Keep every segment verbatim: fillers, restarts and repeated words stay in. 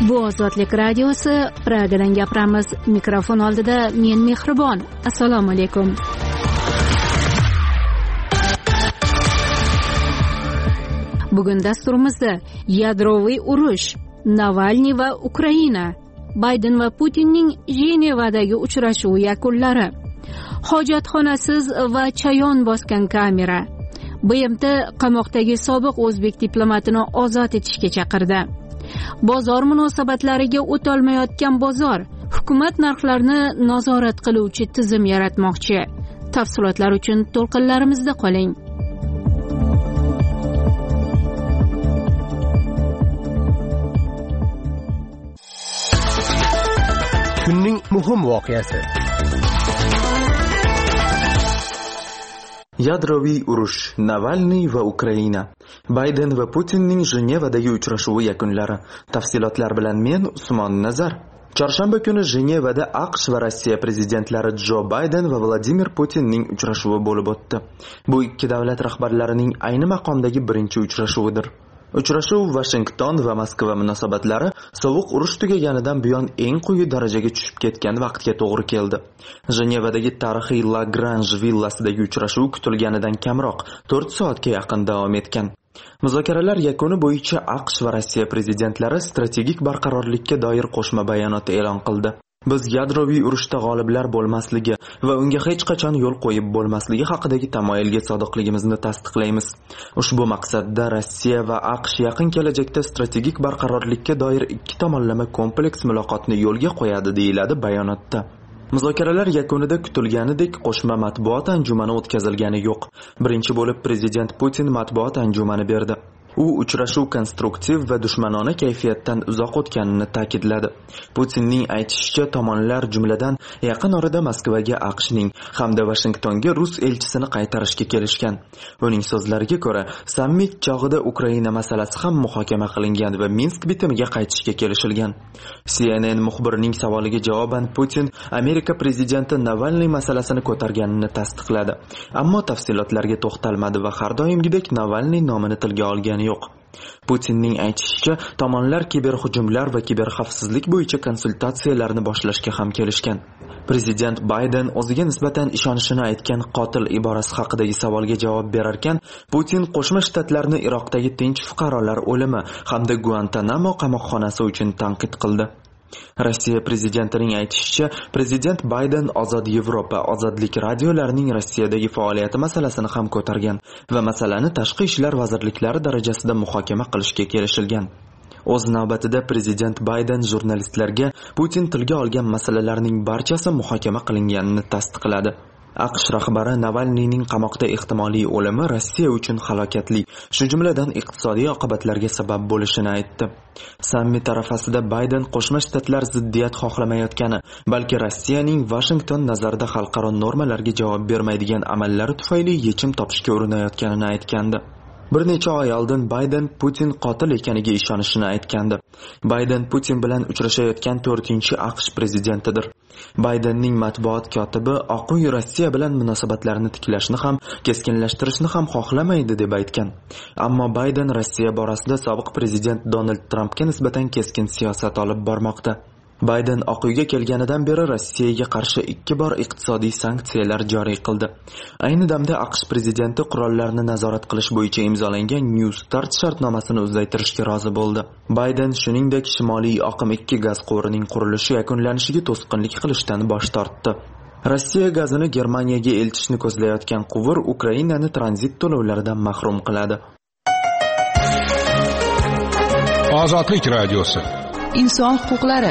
Bu Ozodlik radiosi, Pragadan gapiramiz. Mikrofon oldida men Mehribon. Assalomu alaykum. Bugun dasturimizda yadroviy urush, Navalniy va Ukraina, Bayden va Putinning Jenevadagi uchrashuvi yakunlari, hojatxonasiz va chayon bosgan kamera, B M T qamoqdagi sobiq o'zbek diplomatini ozod etishga chaqirdi. Bozor munosabatlariga o'tolmayotgan bozor, hukumat narxlarni nazorat qiluvchi tizim yaratmoqchi. Tafsilotlar uchun to'lqinlarimizda qoling. Kunning muhim voqeasi. Yadroviy urush, Navalniy va Ukraina, Bayden va Putinning Jenevadagi uchrashuvi yakunlari. Tafsilotlar bilan men Usmon Nazar. Chorshanba kuni Jenevada AQSh va Rossiya prezidentlari Jo Bayden va Vladimir Putinning uchrashuvi bo'lib o'tdi. Bu ikki davlat rahbarlarining ayni maqomdagi birinchi uchrashuvidir. Uchrashuv Washington va Moskva munosabatlari sovuq urush tugaganidan buyon eng quyi darajaga tushib ketgan vaqtga to'g'ri keldi. Jenevadagi tarixiy Lagrange villasidagi uchrashuv kutilganidan kamroq to'rt soatga yaqin davom etgan. Muzokaralar yakuni bo'yicha AQSh va Rossiya prezidentlari strategik barqarorlikka doir qo'shma bayonot e'lon qildi. Biz yadroviy urushda g'oliblar bo'lmasligi va unga hech qachon yo'l qo'yib bo'lmasligi haqidagi tamoyilga sodiqligimizni tasdiqlaymiz. Ushbu maqsadda Rossiya va AQSh yaqin kelajakda strategik barqarorlikka doir ikki tomonlama kompleks muloqotni yo'lga qo'yadi, deyiladi bayonotda. Muzokaralar yakunida kutilganidek qo'shma matbuot anjumani o'tkazilgani yo'q. Birinchi bo'lib prezident Putin matbuot anjumani berdi. U uchrashuv konstruktiv va dushmanona kayfiyatdan uzoq o'tganini ta'kidladi. Putinning aytishicha, tomonlar jumladan yaqin orada Moskvaga AQShning hamda Washingtonga rus elchisini qaytarishga kelishgan. Uning so'zlariga ko'ra, sammit chog'ida Ukraina masalasi ham muhokama qilingan va Minsk bitimiga qaytishga kelishilgan. C N N muxbirining savoliga javoban Putin Amerika prezidenti Navalniy masalasini ko'targanini tasdiqladi. Ammo tafsilotlarga to'xtalmadi va har doimgidek Navalniy nomini tilga olgan yo'q. Putinning aytishicha, tomonlar kiberhujumlar va kiberxavfsizlik bo'yicha konsultatsiyalarni boshlashga ham kelishgan. Prezident Bayden o'ziga nisbatan ishonishini aytgan qotil iborasi haqidagi savolga javob berar ekan, Putin Qo'shma Shtatlarni Iroqdagi tinch fuqarolar o'limi hamda Guantanamo qamoqxonasi uchun tanqid qildi. Rossiya prezidentining aytishicha, prezident Bayden Ozod Yevropa, Ozodlik radiolarining Rossiyadagi faoliyati masalasini ham ko'targan va masalani tashqi ishlar vazirliklari darajasida muhokama qilishga kelishilgan. O'z navbatida prezident Bayden jurnalistlarga Putin tilga olgan masalalarning barchasi muhokama qilinganini tasdiqladi. AQSh rahbari Navalniyning qamoqda ehtimoliy o'limi Rossiya uchun halokatli, shu jumladan iqtisodiy oqibatlarga sabab bo'lishini aytdi. Sammit arafasida Bayden Qo'shma Shtatlar ziddiyat xohlamayotgani, balki Rossiyaning Washington nazarida xalqaro normalarga javob bermaydigan amallari tufayli yechim topishga urinayotganini aytgandi. Bir necha oy oldin Bayden Putin qotil ekaniga ishonishini aytgandi. Bayden Putin bilan uchrashayotgan to'rtinchi AQSh prezidentidir. Baydenning matbuot kotibi Oq uy Rossiya bilan munosabatlarni tiklashni ham, keskinlashtirishni ham xohlamaydi deb aytgan. Ammo Bayden Rossiya borasida sobiq prezident Donald Trampga nisbatan keskin siyosat olib bormoqda. Bayden Oq uyga kelganidan beri Rossiyaga qarshi ikki bor iqtisodiy sanksiyalar joriy qildi. Ayni damda AQSh prezidenti qurollarni nazorat qilish bo'yicha imzolangan New Start shartnomasini uzaytirishga rozi bo'ldi. Bayden shuningdek Shimoliy oqim ikki gaz quvurining qurilishi yakunlanishiga to'sqinlik qilishdan bosh tortdi. Rossiya gazini Germaniyaga eltishni ko'zlayotgan quvur Ukrainani tranzit to'lovlaridan mahrum qiladi. Ozodlik radiosi. Inson huquqlari.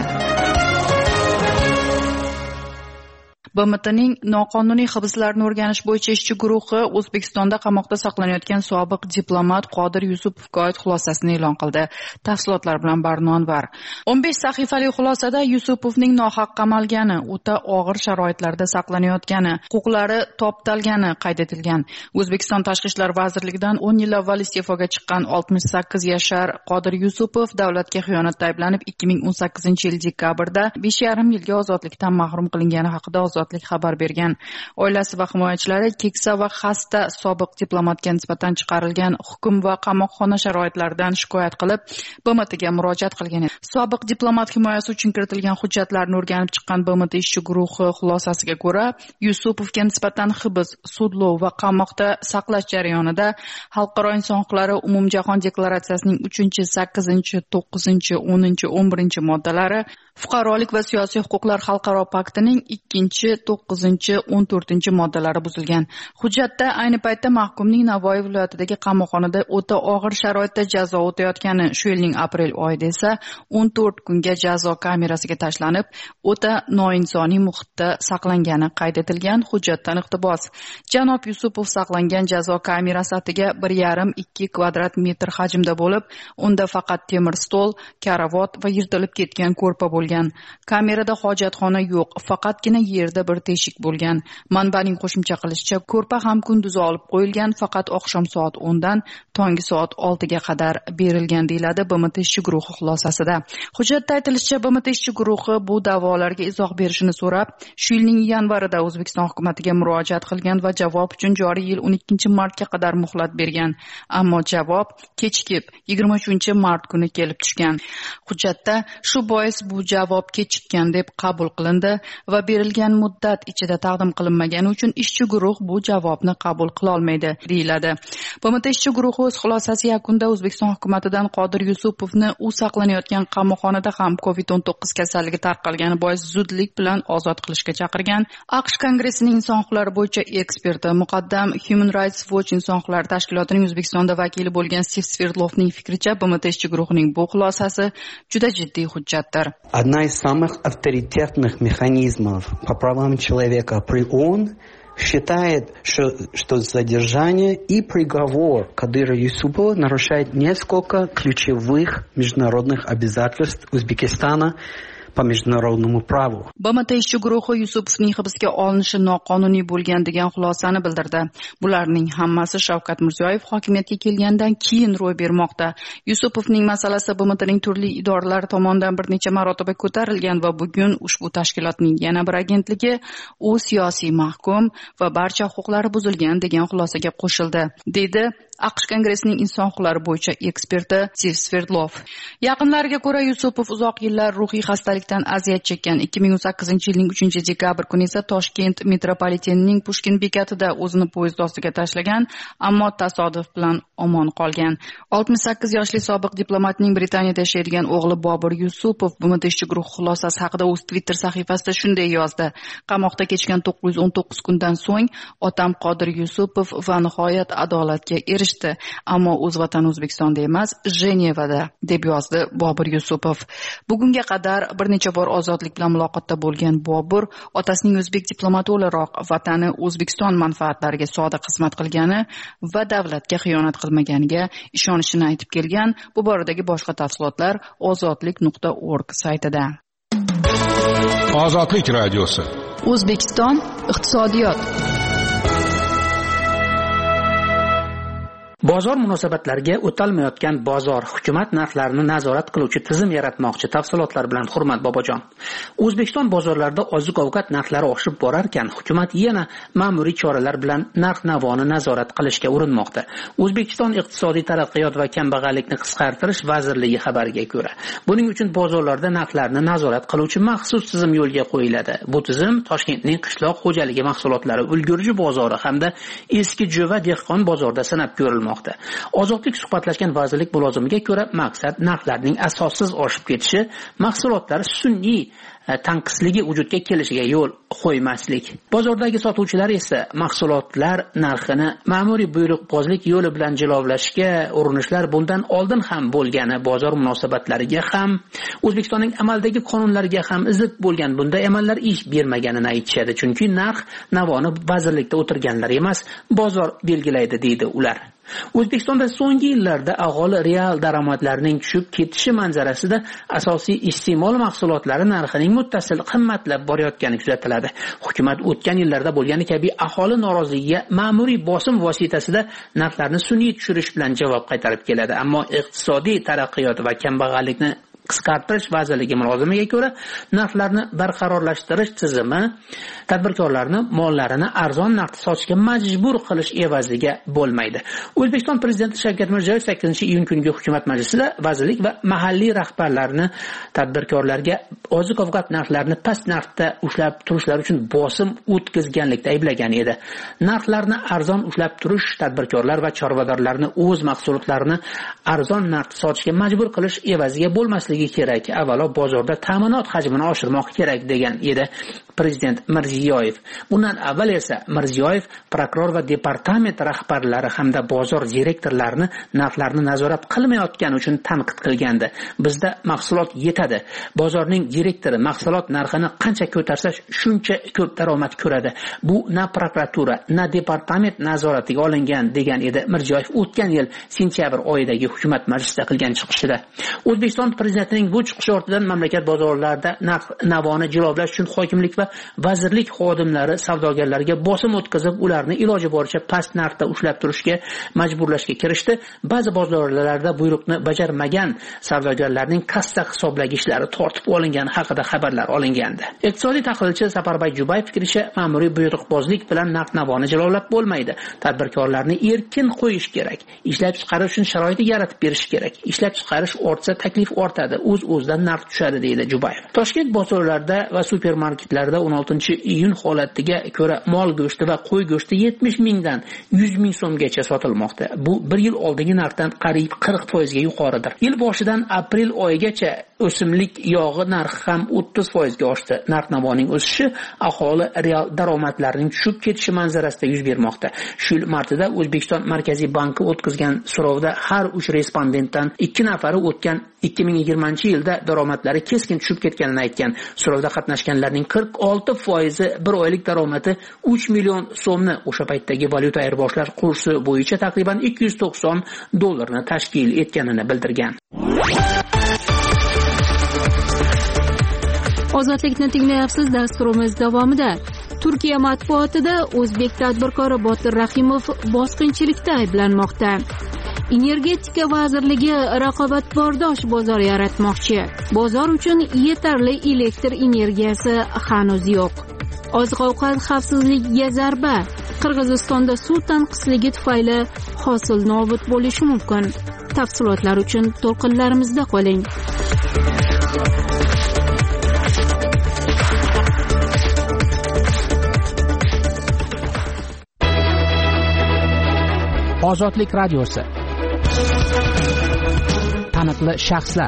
B M T'ning noqonuniy hibslarni o'rganish bo'yicha ishchi guruhi O'zbekistonda qamoqda saqlanayotgan sobiq diplomat Qodir Yusupovga oid xulosasini e'lon qildi. Tafsilotlar bilan Barno Anvar. o'n besh sahifali xulosada Yusupovning nohaq qamalgani, o'ta og'ir sharoitlarda saqlanayotgani, huquqlari toptalgani qayd etilgan. O'zbekiston Tashqi ishlar vazirligidan o'n yil avval iste'foga chiqqan oltmish sakkiz yashar Qodir Yusupov davlatga xiyonatda ayblanib ikki ming o'n sakkizinchi yil dekabrda besh yarim yilga ozodlikdan mahrum qilingani haqida ozod Ozodlik xabar bergan. Oilasi va himoyachilari keksa va xasta sobiq diplomatga nisbatan chiqarilgan hukm va qamoqxona sharoitlaridan shikoyat qilib, B M Tga murojaat qilgan edi. Sobiq diplomat himoyasi uchun kiritilgan hujjatlarni o'rganib chiqqan B M T ishchi guruhi xulosasiga ko'ra, Yusupovga nisbatan hibs, sudlov va qamoqda saqlash jarayonida Xalqaro inson huquqlari umumjahon deklaratsiyasining uchinchi, sakkizinchi, to'qqizinchi, o'ninchi, o'n birinchi moddalari, Fuqarolik va siyosiy huquqlar xalqaro paktining ikkinchi, to'qqizinchi, o'n to'rtinchi moddalari buzilgan. Hujjatda ayni paytda mahkumning Navoiy viloyatidagi qamoqxonada o'ta og'ir sharoitda jazo o'tayotgani, shu yilning aprel oyida esa o'n to'rt kunga jazo kamerasiga tashlanib, o'ta noinsoniy muhitda saqlangani qayd etilgan. Hujjatdan iqtibos: Janob Yusupov saqlangan jazo kamerasi atiga bir yarim ikki kvadrat metr hajmda bo'lib, unda faqat temir stol, karavot va yirtilib ketgan ko'rpa bo'lgan. Kamerada hojatxona yo'q, faqatgina yerda bir teshik bo'lgan. Manbaning qo'shimcha qilishicha, ko'rpa ham kunduzi olib qo'yilgan, faqat oqshom soat o'ndan tongi soat oltiga qadar berilgan, deyiladi B M T ishchi guruhi xulosasida. Hujjatda aytilishicha, B M T ishchi guruhi bu da'volarga izoh berishini so'rab, shu yilning yanvarida O'zbekiston hukumatiga murojaat qilgan va javob uchun joriy yil o'n ikkinchi martga qadar muhlat bergan. Ammo javob kechikib yigirma uchinchi mart kuni kelib tushgan. Hujjatda shu bois bu javob kechikkan deb qabul qilindi va berilgan muddat ichida taqdim qilinmagani uchun ishchi guruh bu javobni qabul qila olmaydi, deyiladi. B M T ishchi guruhi o'z xulosasi yakunida O'zbekiston hukumatidan Qodir Yusupovni u saqlanayotgan qamoqxonada ham covid o'n to'qqiz kasalligi tarqalgani bois zudlik bilan ozod qilishga chaqirgan. AQSh Kongressining inson huquqlari bo'yicha eksperti, muqaddam Human Rights Watch inson huquqlari tashkilotining O'zbekistonda vakili bo'lgan Steve Sverdlovning fikricha, B M T ishchi guruhining bu xulosasi juda jiddiy hujjatdir. Одна из самых авторитетных механизмов по правам человека при ООН считает, что, что задержание и приговор Кадыра Юсупова нарушает несколько ключевых международных обязательств Узбекистана по международному праву. B M T ishchi guruhi Yusupovning hibsga olinishi noqonuniy bo'lgan degan xulosani bildirdi. Bularning hammasi Shavkat Mirziyoyev hokimiyatga kelgandan keyin ro'y bermoqda. Yusupovning masalasi B M Tning turli idoralari tomonidan bir necha marotaba ko'tarilgan va bugun ushbu tashkilotning yana bir agentligi u siyosiy mahkum va barcha huquqlari buzilgan degan xulosaga qo'shildi, dedi AQSh Kongressining inson huquqlari bo'yicha eksperti Steve Sverdlov. Yaqinlariga ko'ra, Yusupov uzoq yillar ruhiy xastalikdan aziyat chekkan. ikki ming o'n sakkizinchi yilning uchinchi dekabr kuni esa Toshkent metropolitenining Pushkin bekatida o'zini poyezd ostiga tashlagan, ammo tasodif bilan omon qolgan. oltmish sakkiz yoshli sobiq diplomatning Britaniyada yashaydigan o'g'li Bobur Yusupov B M T ishchi guruhi xulosasi haqida o'z Twitter sahifasida shunday yozdi: Qamoqda kechgan to'qqiz yuz o'n to'qqiz kundan so'ng otam Qodir Yusupov va nihoyat adolatga erishdi, ammo o'z vatani O'zbekistonda emas, Jenevada, deb yozdi Bobur Yusupov. Bugunga qadar bir necha bor ozodlik bilan muloqotda bo'lgan Bobur otasining o'zbek diplomati o'laroq vatani O'zbekiston manfaatlariga sodiq xizmat qilgani va davlatga xiyonat qilmaganiga ishonishini aytib kelgan. Bu boradagi boshqa tafsilotlar ozodlik nuqta org saytida. Ozodlik radiosi. O'zbekiston iqtisodiyot. Bozor munosabatlariga o'talmayotgan bozor, hukumat narxlarini nazorat qiluvchi tizim yaratmoqchi. Tafsilotlar bilan Hurmat Bobojon. O'zbekiston bozorlarida oziq-ovqat narxlari oshib borar ekan, hukumat yana ma'muriy choralar bilan narx-navoni nazorat qilishga urinmoqda. O'zbekiston iqtisodiy taraqqiyot va kambag'allikni qisqartirish vazirligi xabariga ko'ra, buning uchun bozorlarda narxlarni nazorat qiluvchi maxsus tizim yo'lga qo'yiladi. Bu tizim Toshkentning qishloq xo'jaligi mahsulotlari ulgurji bozori hamda eski Jo'va dehqon bozorida sanab ko'rilmoqda. Ozodlik suhbatlashgan vazirlik mulozimiga ko'ra, maqsad narxlarning asossiz oshib ketishi, mahsulotlar sun'iy tanqisligi vujudga kelishiga yo'l qo'ymaslik. Bozordagi sotuvchilar esa mahsulotlar narxini ma'muriy buyruqbozlik yo'li bilan jilovlashga urinishlar bundan oldin ham bo'lgani, bozor munosabatlariga ham, O'zbekistonning amaldagi qonunlariga ham zid bo'lgan bunday amallar ish bermaganini aytishadi. Chunki narx navoni vazirlikda o'tirganlar emas, bozor belgilaydi, deydi ular. O'zbekistonda so'nggi yillarda aholi real daromadlarining tushib ketishi manzarasida asosiy iste'mol mahsulotlari narxining muttasil qimmatlab borayotgani kuzatiladi. Hukumat o'tgan yillarda bo'lgani kabi aholi noroziligiga ma'muriy bosim vositasida narxlarni sun'iy tushirish bilan javob qaytarib keladi. Ammo iqtisodiy taraqqiyot va kambag'allikni qisqartirish vazirligi mulozimiga ko'ra, narxlarni barqarorlashtirish tizimi tadbirkorlarni mollarini arzon narxda sotishga majbur qilish evaziga bo'lmaydi. O'zbekiston prezidenti Shavkat Mirziyoyev sakkizinchi iyun kungi hukumat majlisida vazirlik va mahalliy rahbarlarni tadbirkorlarga oziq-ovqat narxlarini past narxda ushlab turishlari uchun bosim o'tkazganlikda ayblagan edi. Narxlarni arzon ushlab turish tadbirkorlar va chorvadorlarni o'z mahsulotlarini arzon narxda sotishga majbur qilish evaziga bo'lmasligi kerak. Avvalo bozorda ta'minot hajmini oshirmoq kerak degan edi prezident Mirziyoyev. Bundan avval esa Mirziyoyev prokuror va departament rahbarlari hamda bozor direktorlarini narxlarni nazorat qilmayotgani uchun tanqid qilgandi. Bizda mahsulot yetadi. Bozorning direktori mahsulot narxini qancha ko'tarsa shuncha ko'p daromad ko'radi. Bu na prokuratura, na departament nazoratiga olingan degan edi Mirziyoyev o'tgan yil sentyabr oyidagi hukumat majlisida qilgan chiqishida. O'zbekiston prezidentining bu chiqishi ortidan mamlakat bozorlarida narx navoni jilovlash uchun hokimlik va vazirlik xodimlari savdogarlarga bosim o'tkazib, ularni iloji boricha past narxda ushlab turishga majburlashga kirishdi. Ba'zi bozorlarda buyruqni bajarmagan savdogarlarning kassa hisoblagishlari tortib olingani haqida xabarlar olingandi. Iqtisodiy tahlilchi Safarboy Jubayev fikricha, ma'muriy buyruqbozlik bilan narx navoni jilovlab bo'lmaydi. Tadbirkorlarni erkin qo'yish kerak. Ishlab chiqarish uchun sharoit yaratib berish kerak. Ishlab chiqarish ortsa, taklif ortadi, o'z-o'zidan narx tushadi deydi Jubayev. Toshkent bozorlarida va supermarketlarda o'n oltinchi iyun holatiga ko'ra mol go'shti va qo'y go'shti yetmish mingdan yuz ming so'mgacha sotilmoqda. Bu bir yil oldingi narxdan qariyb qirq foiz ga yuqoridir. Yil boshidan aprel oyigacha o'simlik yog'i narxi ham o'ttiz foiz ga oshdi. Narx navoning o'sishi aholi real daromadlarining tushib ketishi manzarasida yuz bermoqda. Shu yil martida O'zbekiston Markaziy banki o'tkazgan so'rovda har uch respondentdan ikki nafari o'tgan ikki ming yigirmanchi yilda daromadlari keskin tushib ketganini aytgan. So'rovda qatnashganlarning qirq olti foizi bir oylik daromadi uch million so'mni, o'sha paytdagi valyuta ayirboshlash kursi bo'yicha taqriban ikki yuz to'qson dollarni tashkil etganini bildirgan. Ozodlikni tinglayapsiz. Dasturimiz davomida Turkiya matbuotida o'zbek tadbirkori Botir Rahimov bosqinchilikda ayblanmoqda. Energetika vazirligi raqobatbardosh bozor yaratmoqchi. Bozor uchun yetarli elektr energiyasi hanuz yo'q. Oziq-ovqat xavfsizligiga zarba. Qirg'izistonda suv tanqisligi tufayli hosil nobud bo'lishi mumkin. Tafsilotlar uchun to'lqinlarimizda qoling. Ozodlik radiosi. Taniqli shaxslar.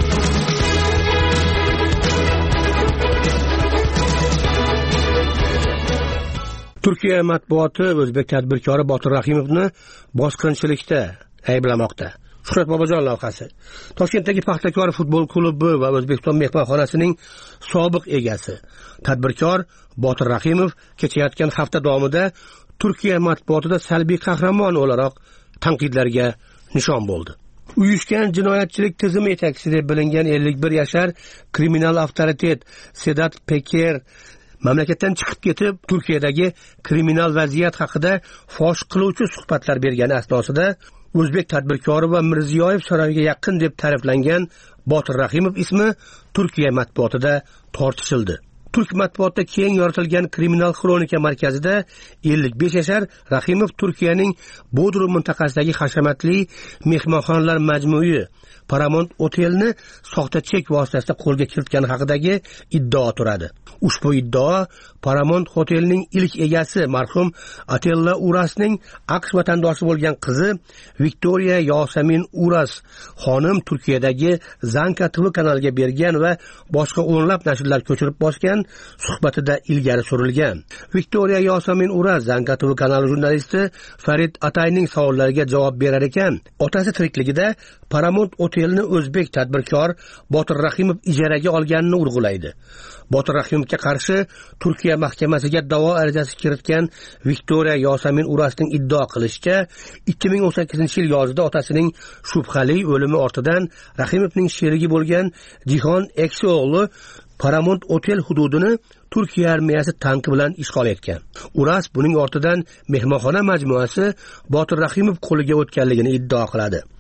Turkiya matbuoti o'zbek tadbirkori Botir Rahimovni bosqinchilikda ayblamoqda. Shuhrat Bobojon lavhasi. Toshkentdagi Paxtakor futbol klubi va O'zbekiston mehmonxonasining sobiq egasi tadbirkor Botir Rahimov kechayotgan hafta davomida Turkiya matbuotida salbiy qahramon o'laroq tanqidlarga nishon bo'ldi. Uyushgan jinoyatchilik tizimi yetakchisi deb bilingan ellik bir yashar kriminal avtoritet Sedat Peker mamlakatdan chiqib ketib, Turkiyadagi kriminal vaziyat haqida fosh qiluvchi suhbatlar bergani asnosida o'zbek tadbirkori va Mirziyoyev saroyiga yaqin deb ta'riflangan Botir Rahimov ismi Turkiya matbuotida tortishildi. Turk matbuotida keng yoritilgan kriminal xronika markazida ellik besh yashar Rahimov Turkiyaning Bodrum mintaqasidagi hashamatli mehmonxonalar majmui Paramount Hotelni soxta chek vositasida qo'lga kiritgani haqidagi iddao turadi. Ushbu iddao Paramount Hotelning ilk egasi marhum Atella Urasning AQSh vatandoshi bo'lgan qizi Viktoriya Yosamin Uras xonim Turkiyadagi Zanka T V kanaliga bergan va boshqa o'nlab nashrlar ko'chirib bosgan suhbatida ilgari surilgan. Viktoriya Yosamin Uras Zanka T V kanali jurnalisti Farid Atayning savollariga javob berar ekan, otasi tirikligida Paramount Hotelni o'zbek tadbirkor Botir Rahimov ijaraga olganini urg'ulaydi. Botir Rahimovga qarshi Turkiya mahkamasiga da'vo arizasi kiritgan Viktoriya Yosamin Urasning iddao qilishicha, ikki ming o'n sakkizinchi yil yozida otasining shubhali o'limi ortidan Rahimovning sherigi bo'lgan Jihon Eksi o'g'li Paramount Hotel hududini Turkiya armiyasi tanki bilan ishg'ol etgan. Uras buning ortidan mehmonxona majmuasi Botir Rahimov qo'liga o'tganligini iddao qiladi.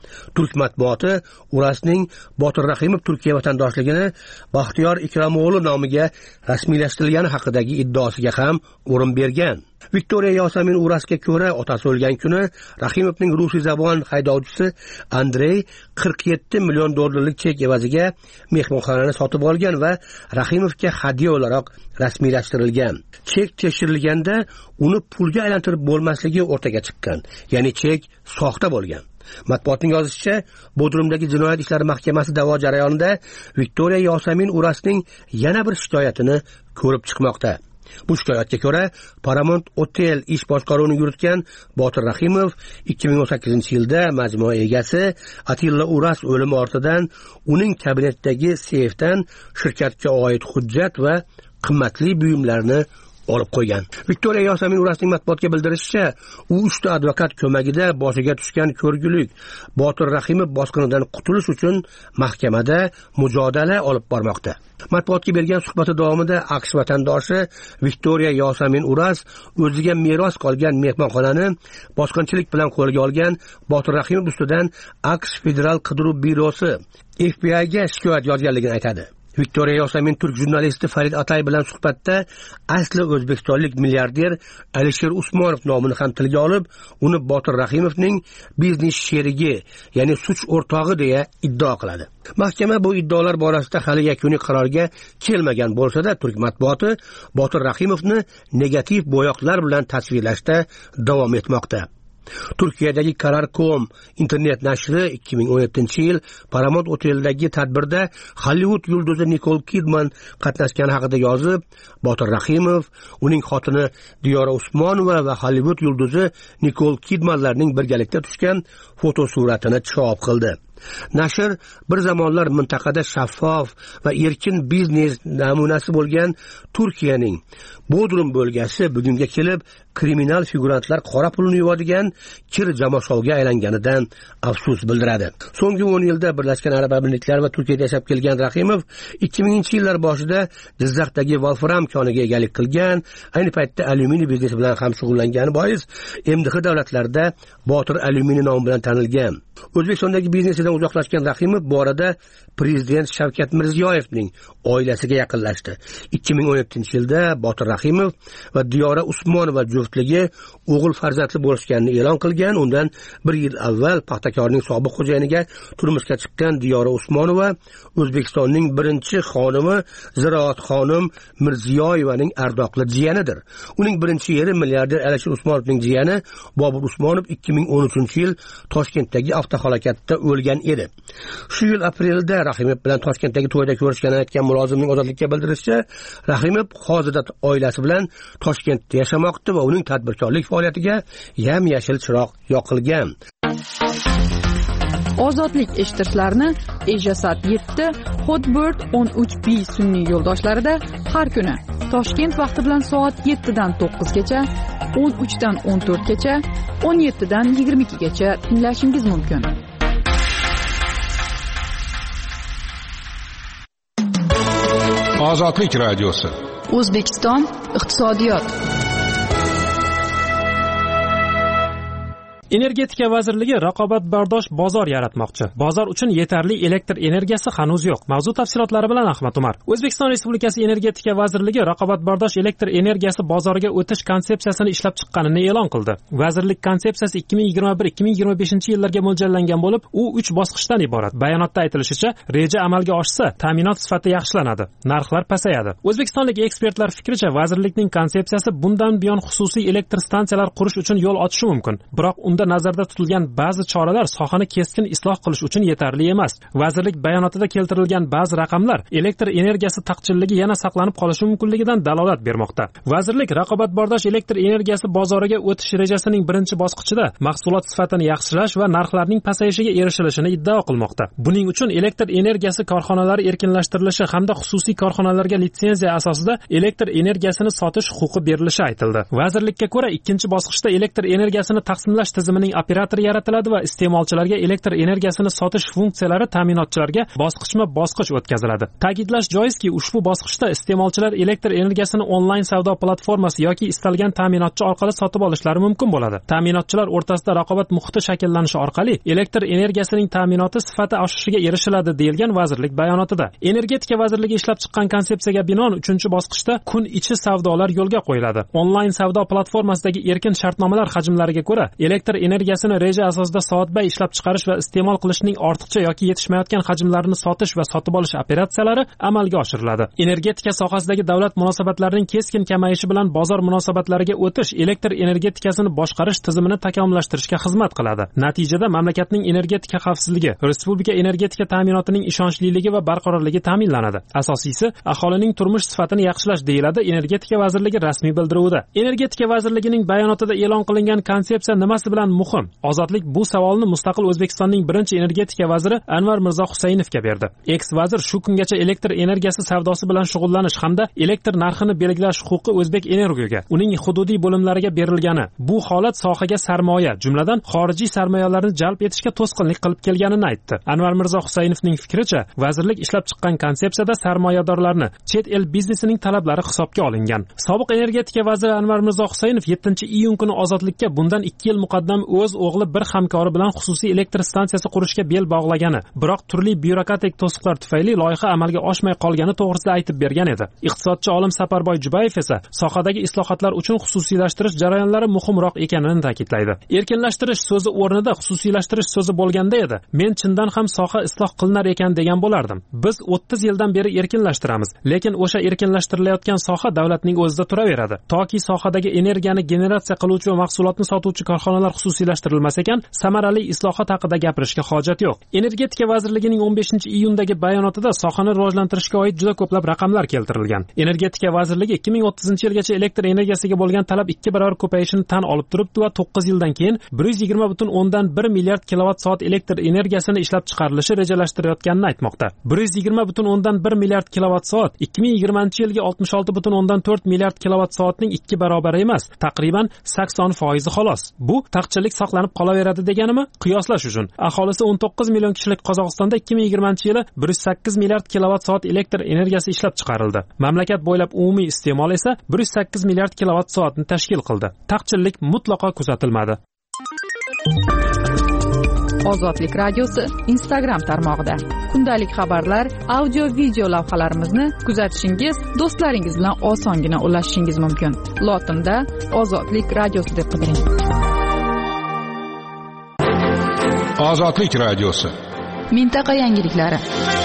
Turk matbuoti Urasning Botir Rahimov Turkiya vatandoshligini Baxtiyor Ikromoğlu nomiga rasmiylashtirilgani haqidagi iddaosiga ham o'rin bergan. Viktoriya Yosamin Urasga ko'ra, otasi o'lgan kuni Rahimovning rusiy zabon haydovchisi Andrey qirq yetti million dollarlik chek evaziga mehmonxonani sotib olgan va Rahimovga hadya o'laroq rasmiylashtirilgan. Chek tekshirilganda uni pulga aylantirib bo'lmasligi o'rtaga chiqqan, ya'ni chek soxta bo'lgan. Matbuotning yozishicha, Bodrumdagi jinoyat ishlari mahkamasi da'vo jarayonida Viktoriya Yosamin Urasning yana bir shikoyatini ko'rib chiqmoqda. Bu shikoyatga ko'ra, Paramount Hotel ish boshqaruvini yuritgan Botir Rahimov ikki ming o'n sakkizinchi yilda majmua egasi Atilla Uras o'limi ortidan uning kabinetdagi seyfdan shirkatga oid hujjat va qimmatli buyumlarni olib qo'ygan. Viktoriya Yosamin Urasning matbuotga bildirishicha, u uchta advokat ko'magida boshiga tushgan ko'rgulik Botir Rahimov bosqinidan qutulish uchun mahkamada mujodala olib bormoqda. Matbuotga bergan suhbati davomida AQSh vatandoshi Viktoriya Yosamin Uras o'ziga meros qolgan mehmonxonani bosqinchilik bilan qo'lga olgan Botir Rahimov ustidan AQSh Federal qidiruv byurosi F B I ga shikoyat yozganligini aytadi. Viktoriya Yosamin turk jurnalisti Farid Atay bilan suhbatda asli o'zbekistonlik milliarder Alisher Usmonov nomini ham tilga olib, uni Botir Rahimovning biznes sherigi, ya'ni such o'rtog'i deya iddao qiladi. Mahkama bu iddaolar borasida hali yakuniy qarorga kelmagan bo'lsa-da, turk matbuoti Botir Rahimovni negativ bo'yoqlar bilan tasvirlashda davom etmoqda. Turkiyadagi Karar.com internet nashri ikki ming o'n yettinchi yil Paramount Hotel'dagi tadbirda Hollywood yulduzi Nikol Kidman qatnashgani haqida yozib, Botir Rahimov, uning xotini Diyora Usmonova va Hollywood yulduzi Nikol Kidmanlarning birgalikda tushgan fotosuratini chop qildi. Nashr bir zamonlar mintaqada shaffof va erkin biznes namunasi bo'lgan Turkiyaning Bodrum bo'lgasi bugunga kelib kriminal figurantlar qora pulni yuvadigan kir jamoashovga aylanganidan afsus bildiradi. So'nggi o'n yilda Birlashgan Arab Amirliklari va Turkiyada yashab kelgan Rahimov ikki minginchi yillar boshida Jizzaxdagi Wolfram koniga egalik qilgan, ayni paytda alyuminiy biznesi bilan ham shug'ullangani bois M D H davlatlarida Botir alyuminiy nomi bilan tanilgan. O'zbekistondagi biznesidan uzoqlashgan Rahimov bu orada prezident Shavkat Mirziyoyevning oilasiga yaqinlashdi. ikki ming o'n yettinchi yilda Botir Rahimov va Diyora Usmonova juftligi o'g'il farzandli bo'lishganini e'lon qilgan. Undan bir yil avval paxtakorning sobiq xo'jayiniga turmushga chiqqan Diyora Usmonova O'zbekistonning birinchi xonimi Ziroat xonim Mirziyoyevaning ardoqli jiyanidir. Uning birinchi eri milliarder Alisher Usmonovning jiyani Bobur Usmonov ikki ming o'n uchinchi yil Toshkentdagi avtohalokatda o'lgan edi. Shu yil aprelda Rahimov bilan Toshkentdagi to'yda ko'rishganini aytgan mulozimning ozodlikka bildirishicha, Rahimov hozirda oilasi bilan Toshkentda yashamoqda va uning tadbirkorlik faoliyatiga yam-yashil chiroq yoqilgan. Ozodlik eshittirishlarni Ejasat yetti, Hotbird o'n uch B sun'iy yo'ldoshlarida har kuni Toshkent vaqti bilan soat yettidan to'qqizgacha, o'n uchdan o'n to'rtgacha, o'n yettidan yigirma ikkigacha tinglashingiz mumkin. Ozodlik radiosi. O'zbekiston iqtisodiyot. Energetika vazirligi raqobatbardosh bozor yaratmoqchi. Bozor uchun yetarli elektr energiyasi hanuz yo'q. Mavzu tafsilotlari bilan Ahmad Umar. O'zbekiston Respublikasi Energetika vazirligi raqobatbardosh elektr energiyasi bozoriga o'tish konsepsiyasini ishlab chiqqanini e'lon qildi. Vazirlik konsepsiyasi ikki ming yigirma bir ikki ming yigirma beshinchi yillarga mo'ljallangan bo'lib, u uch bosqichdan iborat. Bayonotda aytilishicha, reja amalga oshsa, ta'minot sifati yaxshilanadi, narxlar pasayadi. O'zbekistonlik ekspertlar fikricha, vazirlikning konsepsiyasi bundan buyon xususiy elektr stansiyalar qurish uchun yo'l ochishi mumkin. Biroq unda nazarda tutilgan ba'zi choralar sohani keskin isloh qilish uchun yetarli emas. Vazirlik bayonotida keltirilgan ba'zi raqamlar elektr energiyasi taqchilligi yana saqlanib qolishi mumkinligidan dalolat bermoqda. Vazirlik raqobatbardosh elektr energiyasi bozoriga o'tish rejasining birinchi bosqichida mahsulot sifatini yaxshilash va narxlarning pasayishiga erishilishini iddao qilmoqda. Buning uchun elektr energiyasi korxonalari erkinlashtirilishi hamda xususiy korxonalarga litsenziya asosida elektr energiyasini sotish huquqi berilishi aytildi. Vazirlikka ko'ra, ikkinchi bosqichda elektr energiyasini taqsimlash tizimining operatori yaratiladi va iste'molchilarga elektr energiyasini sotish funksiyalari ta'minotchilarga bosqichma-bosqich o'tkaziladi. Ta'kidlash joizki, ushbu bosqichda iste'molchilar elektr energiyasini onlayn savdo platformasi yoki istalgan ta'minotchi orqali sotib olishlari mumkin bo'ladi. Ta'minotchilar o'rtasida raqobat muhiti shakllanishi orqali elektr energiyasining ta'minoti sifati oshishiga erishiladi, deyilgan vazirlik bayonotida. Energetika vazirligi ishlab chiqqan konsepsiyaga binoan uchinchi bosqichda kun ichi savdolar yo'lga qo'yiladi. Onlayn savdo platformasidagi erkin shartnomalar hajmlariga ko'ra, elektr energiyasini reja asosida soatbay ishlab chiqarish va iste'mol qilishning ortiqcha yoki yetishmayotgan hajmlarini sotish va sotib olish operatsiyalari amalga oshiriladi. Energetika sohasidagi davlat munosabatlarining keskin kamayishi bilan bozor munosabatlariga o'tish elektr energetikasini boshqarish tizimini takomillashtirishga xizmat qiladi. Natijada mamlakatning energetika xavfsizligi, respublika energetika ta'minotining ishonchliligi va barqarorligi ta'minlanadi. Asosiysi, aholining turmush sifatini yaxshilash, deyiladi Energetika vazirligi rasmiy bildiruvida. Energetika vazirligining bayonotida e'lon qilingan konsepsiya nimasi bilan muhim? Ozodlik bu savolni mustaqil O'zbekistonning birinchi energetika vaziri Anvar Mirzo Husaynovga berdi. Eks-vazir shu kungacha elektr energiyasi savdosi bilan shug'ullanish hamda elektr narxini belgilash huquqi O'zbek Energoga, uning hududiy bo'limlariga berilgani, bu holat sohaga sarmoya, jumladan xorijiy sarmoyalarni jalb etishga to'sqinlik qilib kelganini aytdi. Anvar Mirzo Husaynovning fikricha, vazirlik ishlab chiqqan konsepsiyada sarmoyadorlarni, chet el biznesining talablari hisobga olingan. Sobiq energetika vaziri Anvar Mirzo Husaynov yettinchi iyun kuni Ozodlikka bundan ikki yil muqaddam o'z o'g'li bir hamkori bilan xususiy elektr stansiyasi qurishga bel bog'lagani, biroq turli byurokratik to'siqlar tufayli loyiha amalga oshmay qolgani to'g'risida aytib bergan edi. Iqtisodchi olim Saparboy Jubayev esa sohadagi islohotlar uchun xususiylashtirish jarayonlari muhimroq ekanini ta'kidlaydi. Erkinlashtirish so'zi o'rnida xususiylashtirish so'zi bo'lganda edi, men chindan ham soha isloh qilinar ekan degan bo'lardim. Biz o'ttiz yildan beri erkinlashtiramiz, lekin o'sha erkinlashtirilayotgan soha davlatning o'zida turaveradi. Toki sohadagi energiyani generatsiya qiluvchi va mahsulotni sotuvchi korxonalar xususiylashtirilmas ekan, samarali islohot haqida gapirishga hojat yo'q. Energetika vazirligining o'n beshinchi iyundagi bayonotida sohani rivojlantirishga oid juda ko'plab raqamlar keltirilgan. Energetika vazirligi ikki ming o'ttizinchi yilgacha elektr energiyasiga bo'lgan talab ikki barobar ko'payishini tan olib turibdi va to'qqiz yildan keyin bir yuz yigirma butun o'ndan bir milliard kilovat soat elektr energiyasini ishlab chiqarilishi rejalashtirayotganini aytmoqda. bir yuz yigirma butun o'ndan bir milliard kilovat soat ikki ming yigirmanchi yilga oltmish olti butun o'ndan to'rt milliard kilovat soatning ikki barobari emas, taqriban sakson foizi xolos. Bu taqchillik saqlanib qolaveradi deganimi? Qiyoslash uchun, aholisi o'n to'qqiz million kishilik Qozog'istonda ikki ming yigirmanchi yili bir yuz sakkiz milliard kilovat soat elektr energiyasi ishlab chiqarildi. Mamlakat bo'ylab umumiy iste'mol esa bir yuz sakkiz milliard kilovat soatni tashkil qildi. Taqchillik mutlaqo kuzatilmadi. Ozodlik radiosi Instagram tarmog'ida kundalik xabarlar, audio video lavhalarimizni kuzatishingiz, do'stlaringiz bilan osongina ulashishingiz mumkin. Lotinda Ozodlik radiosi deb qidiring. Ozodlik radiosi. Mintaqa yangiliklari.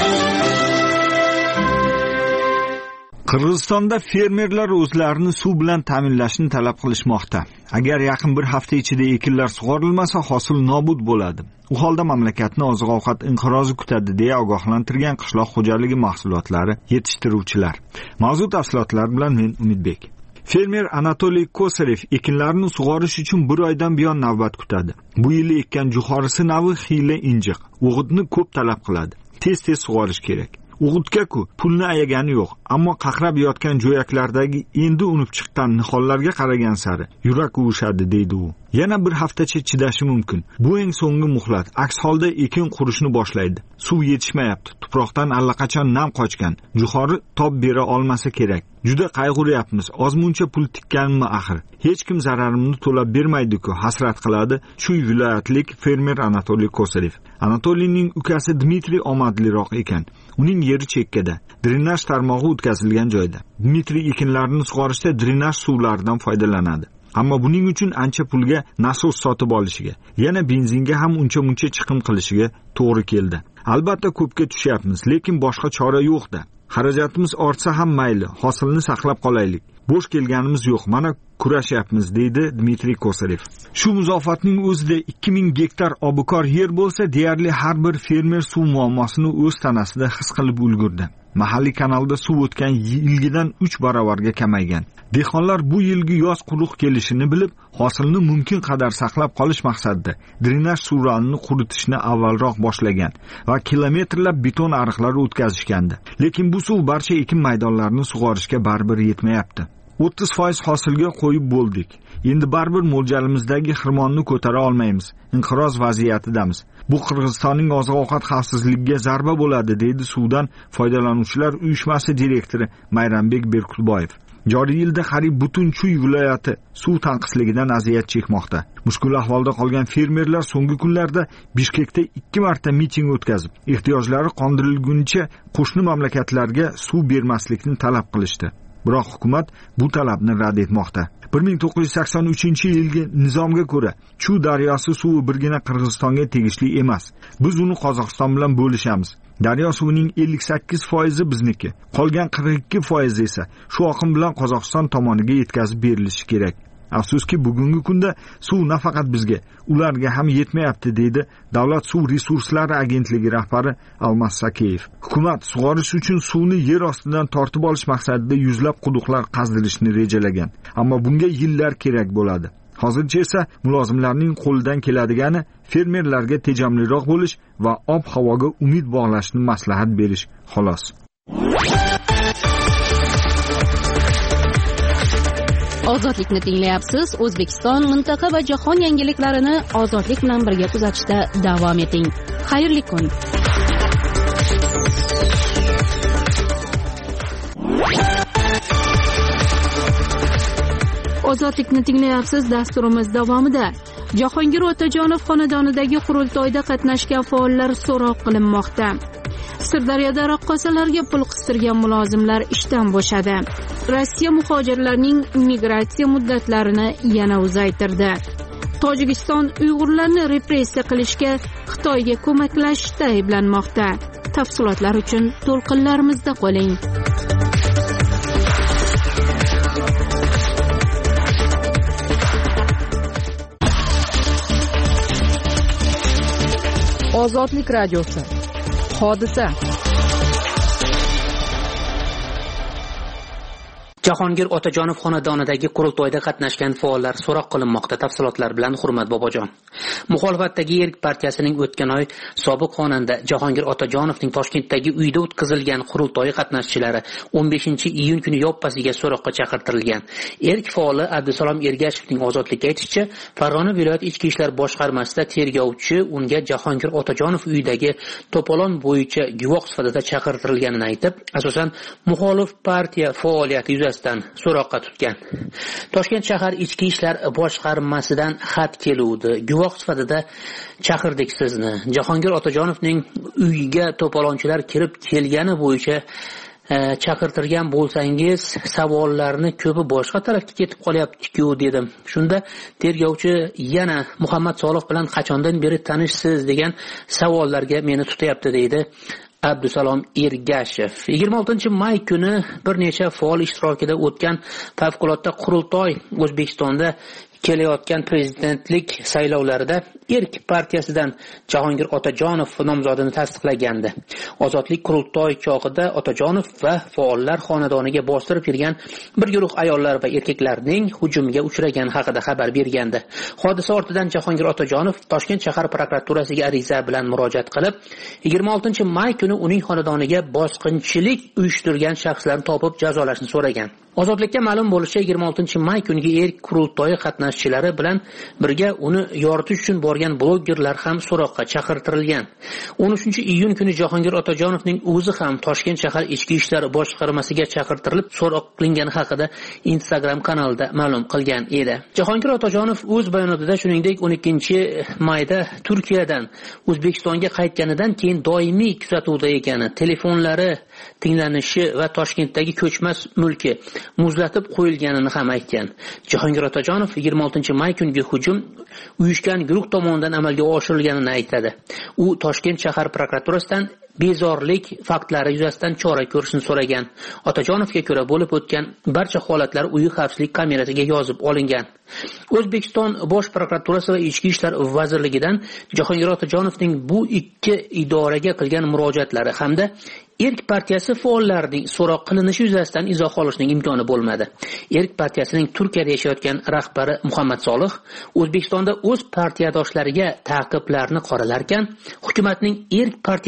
Qirg'izistonda fermerlar o'zlarini suv bilan ta'minlashni talab qilishmoqda. Agar yaqin bir hafta ichida ekinlar sug'orilmasa, hosil nobud bo'ladi. U holda mamlakatni oziq-ovqat inqirozi kutadi, deya ogohlantirgan qishloq xo'jaligi mahsulotlari yetishtiruvchilar. Mavzu tafsilotlari bilan men Umidbek. Fermer Anatoliy Kosarev ekinlarni sug'orish uchun bir oydan buyon navbat kutadi. Bu yil ekkan jo'xorisi navi xiyla injiq, o'g'itni ko'p talab qiladi. Tez-tez sug'orish kerak. O'g'itga-ku pulni ayagani yo'q, ammo qaqrab yotgan jo'yaklardagi endi unib chiqqan nihollarga qaragan sari yurak uvushadi, deydi u. Yana bir haftacha chidashi mumkin. Bu eng so'nggi muhlat. Aks holda ekin qurishni boshlaydi. Suv yetishmayapti. Tuproqdan allaqachon nam qochgan. Jo'xori tob bera olmasa kerak. Juda qayg'uryapmiz. Ozmuncha pul tikkanmi axir? Hech kim zararimni to'lab bermaydi-ku, hasrat qiladi shu viloyatlik fermer Anatoliy Kosarev. Anatoliyning ukasi Dmitriy omadliroq ekan. Uning yeri chekkada, drenaj tarmog'i o'tkazilgan joyda. Dmitriy ekinlarini sug'orishda drenaj suvlaridan foydalanadi. Ammo buning uchun ancha pulga nasos sotib olishiga, yana benzinga ham uncha-muncha chiqim qilishiga to'g'ri keldi. Albatta ko'pga tushyapmiz, lekin boshqa chora yo'q-da. Xarajatimiz ortsa ham mayli, hosilni saqlab qolaylik. Bo'sh kelganimiz yo'q, mana kurashyapmiz, deydi Dmitriy Kosarev. Shu muzofatning o'zida ikki ming gektar obukor yer bo'lsa, deyarli har bir fermer suv muammosini o'z tanasida his qilib ulgurdi. Mahalliy kanalda suv o'tgan yilgidan uch barobarga kamaygan. Dehqonlar bu yilgi yoz quruq kelishini bilib, hosilni mumkin qadar saqlab qolish maqsadida drenaj suvlarini quritishni avvalroq boshlagan va kilometrlab beton ariqlar o'tkazishgandi. Lekin bu suv barcha ekin maydonlarini sug'orishga baribir yetmayapti. o'ttiz foiz hosilga qo'yib bo'ldik. Endi baribir mo'ljalimizdagi xirmonni ko'tara olmaymiz. Inqiroz vaziyatidamiz. Bu Qirg'izistonning oziq-ovqat xavfsizligiga zarba bo'ladi, deydi Suvdan foydalanuvchilar uyushmasi direktori Mayrambek Berkulboyev. Joriy yilda qariyb butun Chuy viloyati suv tanqisligidan aziyat chekmoqda. Mushkul ahvolda qolgan fermerlar so'nggi kunlarda Bishkekda ikki marta miting o'tkazib, ehtiyojlari qondirilguncha qo'shni mamlakatlarga suv bermaslikni talab qilishdi. Biroq hukumat bu talabni rad etmoqda. bir ming to'qqiz yuz sakson uchinchi yilgi nizomga ko'ra, Chuy daryosi suvi birgina Qirg'izistonga tegishli emas. Biz uni Qozog'iston bilan bo'lishamiz. Daryo suvining ellik sakkiz foizi bizniki, qolgan qirq ikki foizi esa shu oqim bilan Qozog'iston tomoniga yetkazib berilishi kerak. Afsuski bugungi kunda suv nafaqat bizga, ularga ham yetmayapti, deydi Davlat suv resurslari agentligi rahbari Almas Sakeyev. Hukumat sug'orish uchun suvni yer ostidan tortib olish maqsadida yuzlab quduqlar qazdirishni rejalagan, ammo bunga yillar kerak bo'ladi. Hozircha esa mulozimlarning qo'lidan keladigani fermerlarga tejamliroq bo'lish va ob-havoga umid bog'lashni maslahat berish xolos. Ozodlikni tinglayapsiz. O'zbekiston, mintaqa va jahon yangiliklarini ozodlik bilan birga kuzatishda davom eting. Xayrli kun. Ozodlikni tinglayapsiz. Dasturimiz davomida Jahongir Otajonov xonadonidagi qurultoyda qatnashgan faollar so'roq qilinmoqda. Sirdaryoda raqqosalarga pul qistirgan mulozimlar ishdan bo'shadi. Rossiya muhojirlarning migratsiya muddatlarini yana uzaytirdi. Tojikiston Uyg'urlarni repressiya qilishga Xitoyga ko'maklashishda ayblanmoqda. Tafsilotlar uchun to'lqinlarimizda qoling. Ozodlik radiosi. Hodisa. Jahongir Otajonov xonadonidagi qurultoyda qatnashgan faollar so'roq qilinmoqda. Tafsilotlar bilan Hurmat Bobojon. Muxolifatdagi Erk partiyasining o'tgan oy sobiq xonanda Jahongir Otajonovning Toshkentdagi uyida o'tkazilgan qurultoyi qatnashchilari o'n beshinchi iyun kuni yoppasiga so'roqqa chaqirtirilgan. Erk faoli Abdusalom Ergashevning ozodlikka aytishicha, Farg'ona viloyat ichki ishlar boshqarmasida tergovchi unga Jahongir Otajonov uyidagi to'polon bo'yicha guvoh sifatida chaqirtirilganini aytib, asosan muxolif partiya faoliyati yuzasidan so'roqqa tutgan. Toshkent shahar ichki ishlar boshqarmasidan xat keluvdi. Guvoh sifatida chaqirdik sizni. Jahongir Otajonovning uyiga to'polonchilar kirib kelgani bo'yicha chaqirtirgan bo'lsangiz, savollarni ko'pi boshqa tarafga ketib qolyapti-ku dedim. Shunda tergovchi yana Muhammad Solih bilan qachondan beri tanishsiz degan savollarga meni tutyapti, deydi Abdusalom Ergashev. yigirma oltinchi may kuni bir necha faol ishtirokida o'tgan favqulodda qurultoy O'zbekistonda kelayotgan prezidentlik saylovlarida Erk partiyasidan Jahongir Otajonov nomzodini tasdiqlagandi. Ozodlik qurultoy chog'ida Otajonov va faollar xonadoniga bostirib kirgan bir guruh ayollar va erkaklarning hujumiga uchragani haqida xabar bergandi. Hodisa ortidan Jahongir Otajonov Toshkent shahar prokuraturasiga ariza bilan murojaat qilib, yigirma oltinchi may kuni uning xonadoniga bosqinchilik uyushtirgan shaxslarni topib jazolashni so'ragan. Ozodlikka ma'lum bo'lishicha, yigirma oltinchi may kuniga Erk qurultoyi qatnashchilari bilan birga uni yoritish uchun borgan blogerlar ham so'roqqa chaqirtirilgan. o'n uchinchi iyun kuni Jahongir Otajonovning o'zi ham Toshkent shahar ichki ishlar boshqarmasiga chaqirtirilib so'roq qilingani haqida Instagram kanalida ma'lum qilgan edi. Jahongir Otajonov o'z bayonotida shuningdek o'n ikkinchi mayda Turkiyadan O'zbekistonga qaytganidan keyin doimiy kuzatuvda ekani, telefonlari tinglanishi va Toshkentdagi ko'chmas mulki muzlatib qo'yilganini ham aytgan. Jahongir Otajonov yigirma oltinchi may kungi hujum uyushgan guruh tomonidan amalga oshirilganini aytadi. U Toshkent shahar prokuraturasidan bezorlik faktlari yuzasidan chora ko'rishni so'ragan. Otajonovga ko'ra bo'lib o'tgan barcha holatlar uyi xavfsizlik kamerasiga yozib olingan. O'zbekiston Bosh prokuraturasi va Ichki ishlar vazirligidan Jahongir Otajonovning bu ikki idoraga qilgan murojaatlari hamda Erk partiyasi faollarining so'roq qilinishi yuzasidan izoh olishning imkoni bo'lmadi. Erk partiyasining Turkiyada yashayotgan rahbari Muhammad Solih O'zbekistonda o'z partiyadoshlariga ta'qiblarni qoralarkan, hukumatning Erk partiyasiga munosabat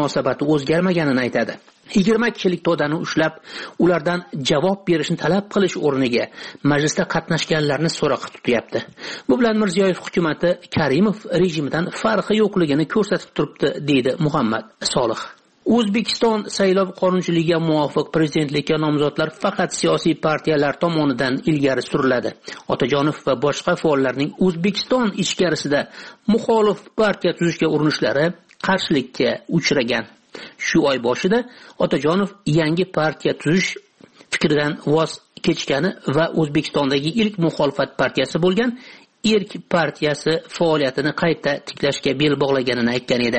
munosabati o'zgarmaganini aytadi. yigirma kishilik to'dani ushlab, ulardan javob berishni talab qilish o'rniga majlisda qatnashganlarni so'roqqa tutyapti. Bu bilan Mirziyoyev hukumatı Karimov rejimidan farqi yo'qligini ko'rsatib turibdi, deydi Muhammad Solih. O'zbekiston saylov qonunchiligiga muvofiq prezidentlikka nomzodlar faqat siyosiy partiyalar tomonidan ilgari suriladi. Otajonov va boshqa faollarning O'zbekiston ichkarisida muxolif partiya tuzishga urinishlari qarshilikka uchragan. Shu oy boshida Otajonov yangi partiya tuzish fikridan voz kechgani va O'zbekistondagi ilk muxolifat partiyasi bo'lgan Erk partiyasi faoliyatini qayta tiklashga bel bog'laganini aytgan edi.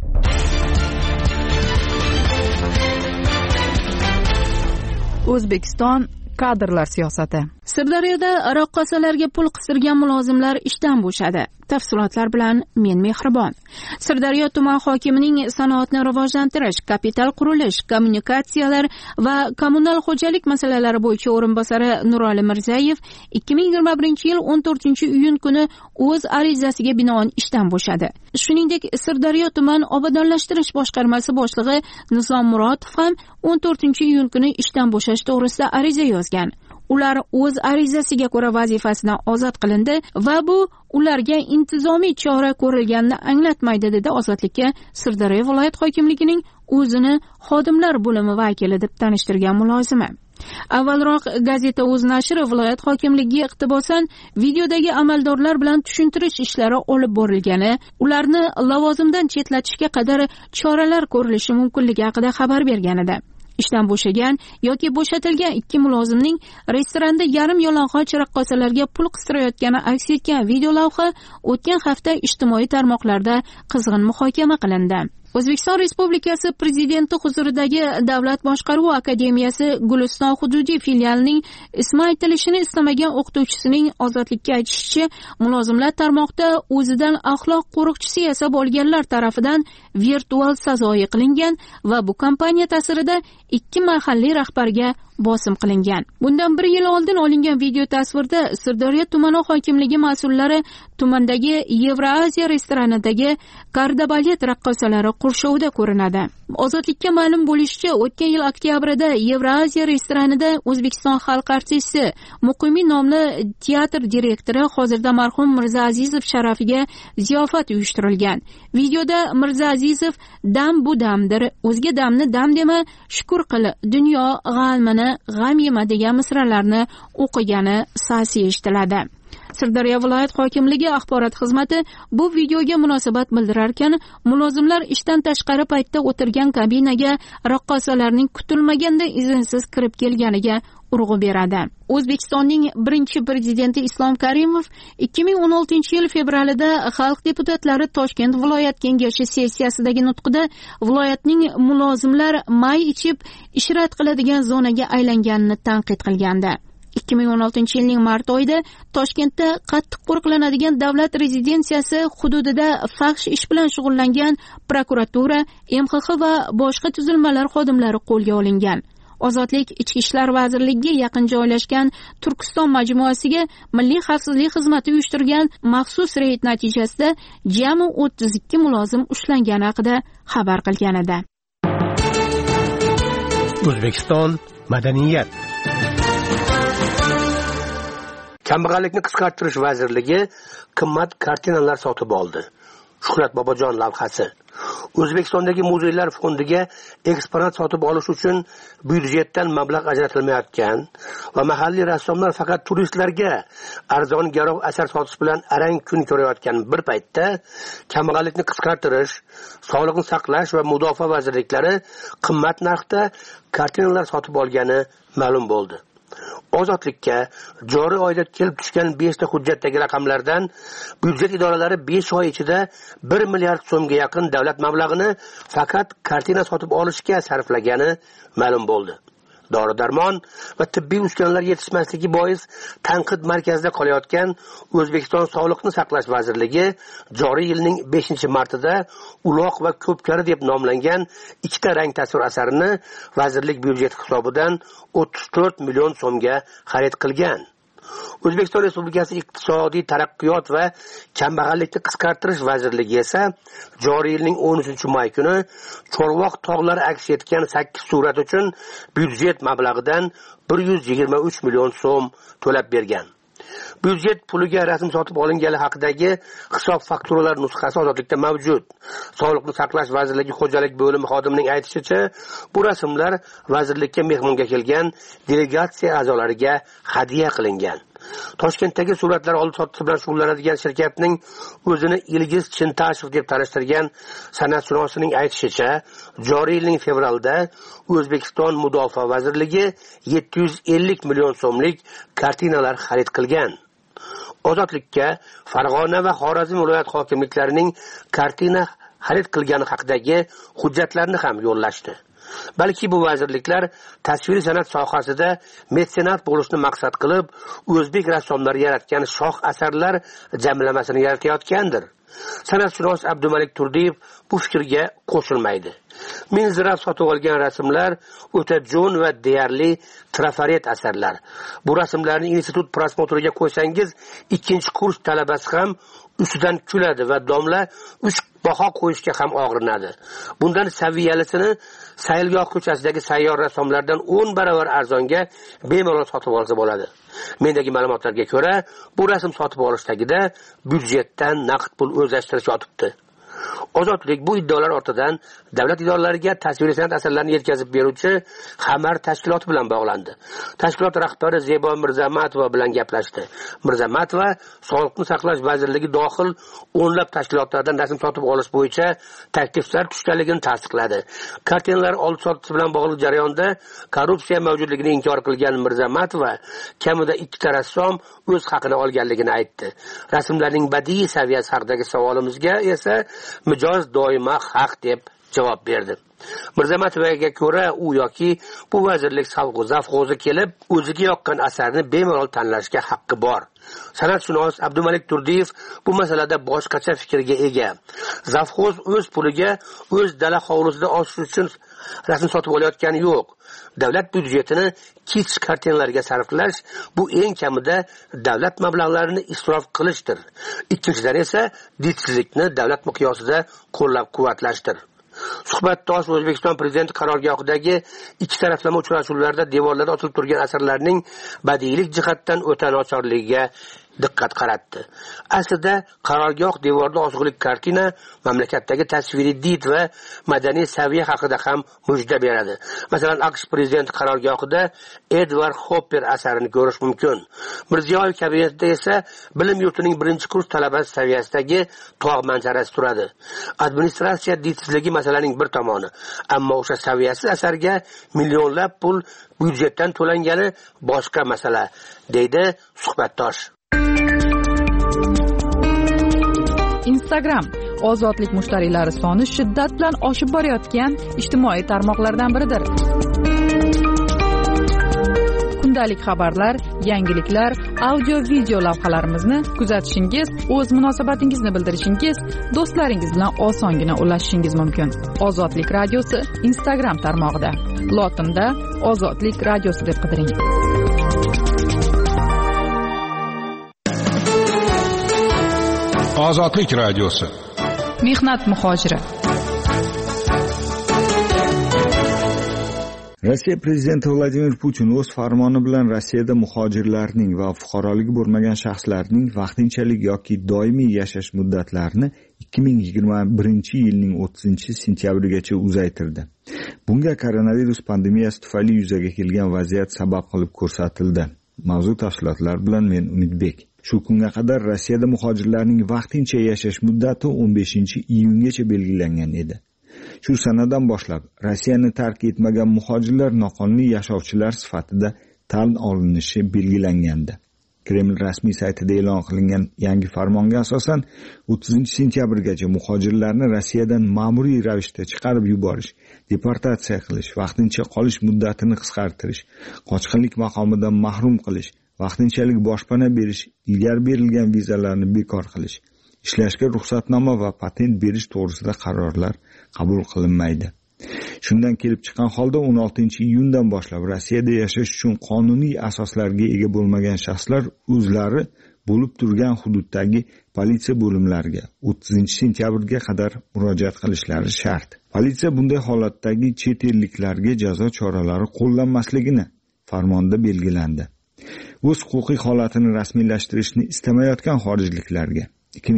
O'zbekiston kadrlar siyosati. Sirdaryoda raqqosalarga pul qistirgan mulozimlar ishdan bo'shadi. Tafsilotlar bilan men Mehribon. Sirdaryo tuman hokimining sanoatni rivojlantirish, kapital qurilish, kommunikatsiyalar va kommunal xo'jalik masalalari bo'yicha o'rinbosari Nurali Mirzayev ikki ming yigirma birinchi yil o'n to'rtinchi iyun kuni o'z arizasiga binoan ishdan bo'shadi. Shuningdek, Sirdaryo tuman obodonlashtirish boshqarmasi boshlig'i Nizom Murodov ham o'n to'rtinchi iyun kuni ishdan bo'shash to'g'risida ariza yozgan. Ular o'z arizasiga ko'ra vazifasidan ozod qilindi va bu ularga intizomiy chora ko'rilganini anglatmaydi, dedi Ozodlikka Sirdaryo viloyat hokimligining o'zini xodimlar bo'limi vakili deb tanishtirgan mulozimi. Avvalroq gazeta O'z nashri viloyat hokimligiga iqtibosan videodagi amaldorlar bilan tushuntirish ishlari olib borilgani, ularni lavozimdan chetlatishga qadar choralar ko'rilishi mumkinligi haqida xabar bergan edi. Ishdan bo'shagan yoki bo'shatilgan ikki mulozimning restoranda yarim yalang'och raqqosalarga pul qistirayotgani aks etgan video lavha o'tgan hafta ijtimoiy tarmoqlarda qizg'in muhokama qilindi. O'zbekiston Respublikasi Prezidenti huzuridagi Davlat boshqaruvi akademiyasi Guliston hududiy filialining ismi aytilishini istamagan o'qituvchisining Ozodlikka aytishicha, mulozimlar tarmoqda o'zidan axloq qo'riqchisi yasab olganlar tarafidan virtual sazoyi qilingan va bu kompaniya ta'sirida ikki mahalliy rahbarga bosim qilingan. Bundan bir yil oldin olingan video tasvirda Sirdaryo tumani hokimligi mas'ullari tumandagi Yevroaziya restoranidagi kardabalet raqqosalari qurshovida ko'rinadi. Ozodlikka ma'lum bo'lishicha, o'tgan yil oktyabrida Yevroaziya restoranida O'zbekiston xalq artisti, Muqimiy nomli teatr direktori, hozirda marhum Mirzaazizov sharafiga ziyofat uyushtirilgan. Videoda Mirzaazizov dam bu damdir, o'zga damni dam dema, shukur qil, dunyo g'almini g'am yema degan misralarni o'qigani sasi eshitiladi. Sirdaryo viloyat hokimligi axborot xizmati bu videoga munosabat bildirar ekan, mulozimlar ishdan tashqari paytda o'tirgan kabinaga raqqosalarning kutilmaganda izinsiz kirib kelganiga urg'u beradi. O'zbekistonning birinchi prezidenti Islom Karimov ikki ming o'n oltinchi yil fevralida xalq deputatlari Toshkent viloyat kengashi sessiyasidagi nutqida viloyatning mulozimlar may ichib ishrat qiladigan zonaga aylanganini tanqid qilgandi. ikki ming o'n oltinchi yilning mart oyida Toshkentda qattiq qo'riqlanadigan davlat rezidensiyasi hududida fahsh ish bilan shug'ullangan prokuratura, M X X va boshqa tuzilmalar xodimlari qo'lga olingan. Ozodlik Ichki ishlar vazirligiga yaqin joylashgan Turkiston majmuasiga Milliy xavfsizlik xizmati uyushtirgan maxsus reyd natijasida jami o'ttiz ikki mulozim ushlangani haqida xabar qilgan edi. O'zbekiston madaniyat. Kambag'allikni qisqartirish vazirligi qimmat kartinalar sotib oldi. Shuhrat Bobojon lavhasi. O'zbekistondagi muzeylar fondiga eksponat sotib olish uchun byudjetdan mablag' ajratilmayotgan va mahalliy rassomlar faqat turistlarga arzon garov asar sotish bilan arang kun ko'rayotgan bir paytda kambag'allikni qisqartirish, sog'liqni saqlash va mudofaa vazirliklari qimmat narxda kartinalar sotib olgani ma'lum bo'ldi. Ozodlikka joriy oyda kelib tushgan beshta hujjatdagi raqamlardan byudjet idoralari besh oy ichida bir milliard so'mga yaqin davlat mablag'ini faqat kartina sotib olishga sarflagani ma'lum bo'ldi. Dori-darmon va tibbiy uskunalar yetishmasligi bois tanqid markazida qolayotgan O'zbekiston Sog'liqni saqlash vazirligi joriy yilning beshinchi martida uloq va ko'pkari deb nomlangan ikkita rang tasvir asarini vazirlik byudjeti hisobidan o'ttiz to'rt million so'mga xarid qilgan. O'zbekiston Respublikasi Iqtisodiy taraqqiyot va kambag'allikni qisqartirish vazirligi esa joriy yilning o'n uchinchi may kuni Chorvoq tog'lari aks etgan sakkiz surat uchun byudjet mablag'idan bir yuz yigirma uch million so'm to'lab bergan. Byudjet puliga rasm sotib olingani haqidagi hisob fakturalar nusxasi ozodlikda mavjud. Sog'liqni saqlash vazirligi xo'jalik bo'limi xodimining aytishicha, bu rasmlar vazirlikka mehmonga kelgan delegatsiya a'zolariga hadya qilingan. Toshkentdagi suratlar olib sotish bilan shug'ullanadigan shirkatning o'zini Ilgiz Chintashev deb tanishtirgan san'atshunosning aytishicha, joriy yilning fevralda O'zbekiston Mudofaa vazirligi yetti yuz ellik million so'mlik kartinalar xarid qilgan. Ozodlikka Farg'ona va Xorazm viloyat hokimliklarining kartina xarid qilgani haqidagi hujjatlarni ham yo'llashdi. Balki bu vazirliklar tasviriy san'at sohasida metsenat bo'lishni maqsad qilib, o'zbek rassomlari yaratgan shoh asarlar jamlamasini yaratayotgandir. San'atshunos Abdumalik Turdiyev bu fikrga qo'shilmaydi. Minzirab sotib olgan rasmlar o'ta jo'n va deyarli trafaret asarlar. Bu rasmlarni institut prosmotriga qo'ysangiz, ikkinchi kurs talabasi ham ustidan kuladi va domla uch baho qo'yishga ham og'rinadi. Bundan saviyalisini Sayilgoh ko'chasidagi sayyor rassomlardan o'n barobar arzonga bemalol sotib olsa bo'ladi. Mendagi ma'lumotlarga ko'ra, bu rasm sotib olishdagida byudjetdan naqd pul o'zlashtirish yotibdi. Ozodlik bu iddaolar ortidan davlat idoralariga tasviriy san'at asarlarini yetkazib beruvchi Xamar tashkiloti bilan bog'landi. Tashkilot rahbari Zebo Mirzamatova bilan gaplashdi. Mirzamatova Sog'liqni saqlash vazirligi dohil o'nlab tashkilotlardan rasm sotib olish bo'yicha takliflar tushganligini tasdiqladi. Kartinalar olib sotish bilan bog'liq jarayonda korrupsiya mavjudligini inkor qilgan Mirzamatova kamida ikkita rassom o'z haqini olganligini aytdi. Rasmlarning badiiy saviyasi haqidagi savolimizga esa mijoz doimo haq deb javob berdi. Mirzamatovaga ko'ra, u yoki bu vazirlik zavqo'zi kelib, o'ziga yoqqan asarni bemalol tanlashga haqqi bor. San'atshunos Abdumalik Turdiyev bu masalada boshqacha fikrga ega. Zavqo'z o'z puliga o'z dala hovlisida oshish uchun rasm sotib olayotgani yo'q. Davlat byudjetini kich kartinalarga sarflash bu eng kamida davlat mablag'larini isrof qilishdir. Ikkinchidan esa ditsizlikni davlat miqyosida qo'llab-quvvatlashdir. Suhbatdosh O'zbekiston Prezidenti qarorgohidagi ikki taraflama uchrashuvlarda devorlarda osilib turgan asarlarning badiiylik jihatdan o'ta nochorligiga diqqat qaratdi. Aslida qarorgoh devorda osig'lik kartina mamlakatdagi tasviriy did va madaniy saviya haqida ham mujda beradi. Masalan, AQSh prezidenti qarorgohida Edward Hopper asarini ko'rish mumkin. Mirziyoyev kabinetida esa bilim yurtining birinchi kurs talabasi saviyasidagi tog' manzarasi turadi. Administratsiya didsizligi masalaning bir tomoni, ammo o'sha saviyasiz asarga millionlab pul byudjetdan to'langani boshqa masala, deydi suhbatdosh. Instagram ozodlik mushtariylari soni shiddat bilan oshib borayotgan ijtimoiy tarmoqlardan biridir. Kundalik xabarlar, yangiliklar, audio-video lavhalarimizni kuzatishingiz, o'z munosabatingizni bildirishingiz, do'stlaringiz bilan osongina ulashishingiz mumkin. Ozodlik radiosi Instagram tarmog'ida. Lotinda Ozodlik radiosi deb qidiring. Ozodlik radiosi. Mehnat muhojiri. Rossiya prezidenti Vladimir Putin o'z farmoni bilan Rossiyada muhojirlarning va fuqaroligi bo'lmagan shaxslarning vaqtinchalik yoki doimiy yashash muddatlarini ikki ming yigirma birinchi yilning o'ttizinchi sentyabrigacha uzaytirdi. Bunga koronavirus pandemiyasi tufayli yuzaga kelgan vaziyat sabab qilib ko'rsatildi. Mavzu tafsilotlar bilan men Umidbek. Shu kunga qadar Rossiyada muhojirlarning vaqtincha yashash muddati o'n beshinchi iyungacha belgilangan edi. Shu sanadan boshlab Rossiyani tark etmagan muhojirlar noqonuniy yashovchilar sifatida tan olinishi belgilangandi. Kreml rasmiy saytida e'lon qilingan yangi farmonga asosan o'ttizinchi sentyabrgacha muhojirlarni Rossiyadan ma'muriy ravishda chiqarib yuborish, deportatsiya qilish, vaqtincha qolish muddatini qisqartirish, qochqinlik maqomidan mahrum qilish, vaqtinchalik boshpana berish, ilgari berilgan vizalarni bekor qilish, ishlashga ruxsatnoma va patent berish to'g'risida qarorlar qabul qilinmaydi. Shundan kelib chiqqan holda o'n oltinchi iyundan boshlab Rossiyada yashash uchun qonuniy asoslarga ega bo'lmagan shaxslar o'zlari bo'lib turgan hududdagi politsiya bo'limlariga o'ttizinchi sentyabrga qadar murojaat qilishlari shart. Politsiya bunday holatdagi chet elliklarga jazo choralari qo'llanmasligini farmonda belgilandi. O'z huquqiy holatini rasmiylashtirishni istamayotgan xorijliklarga ikki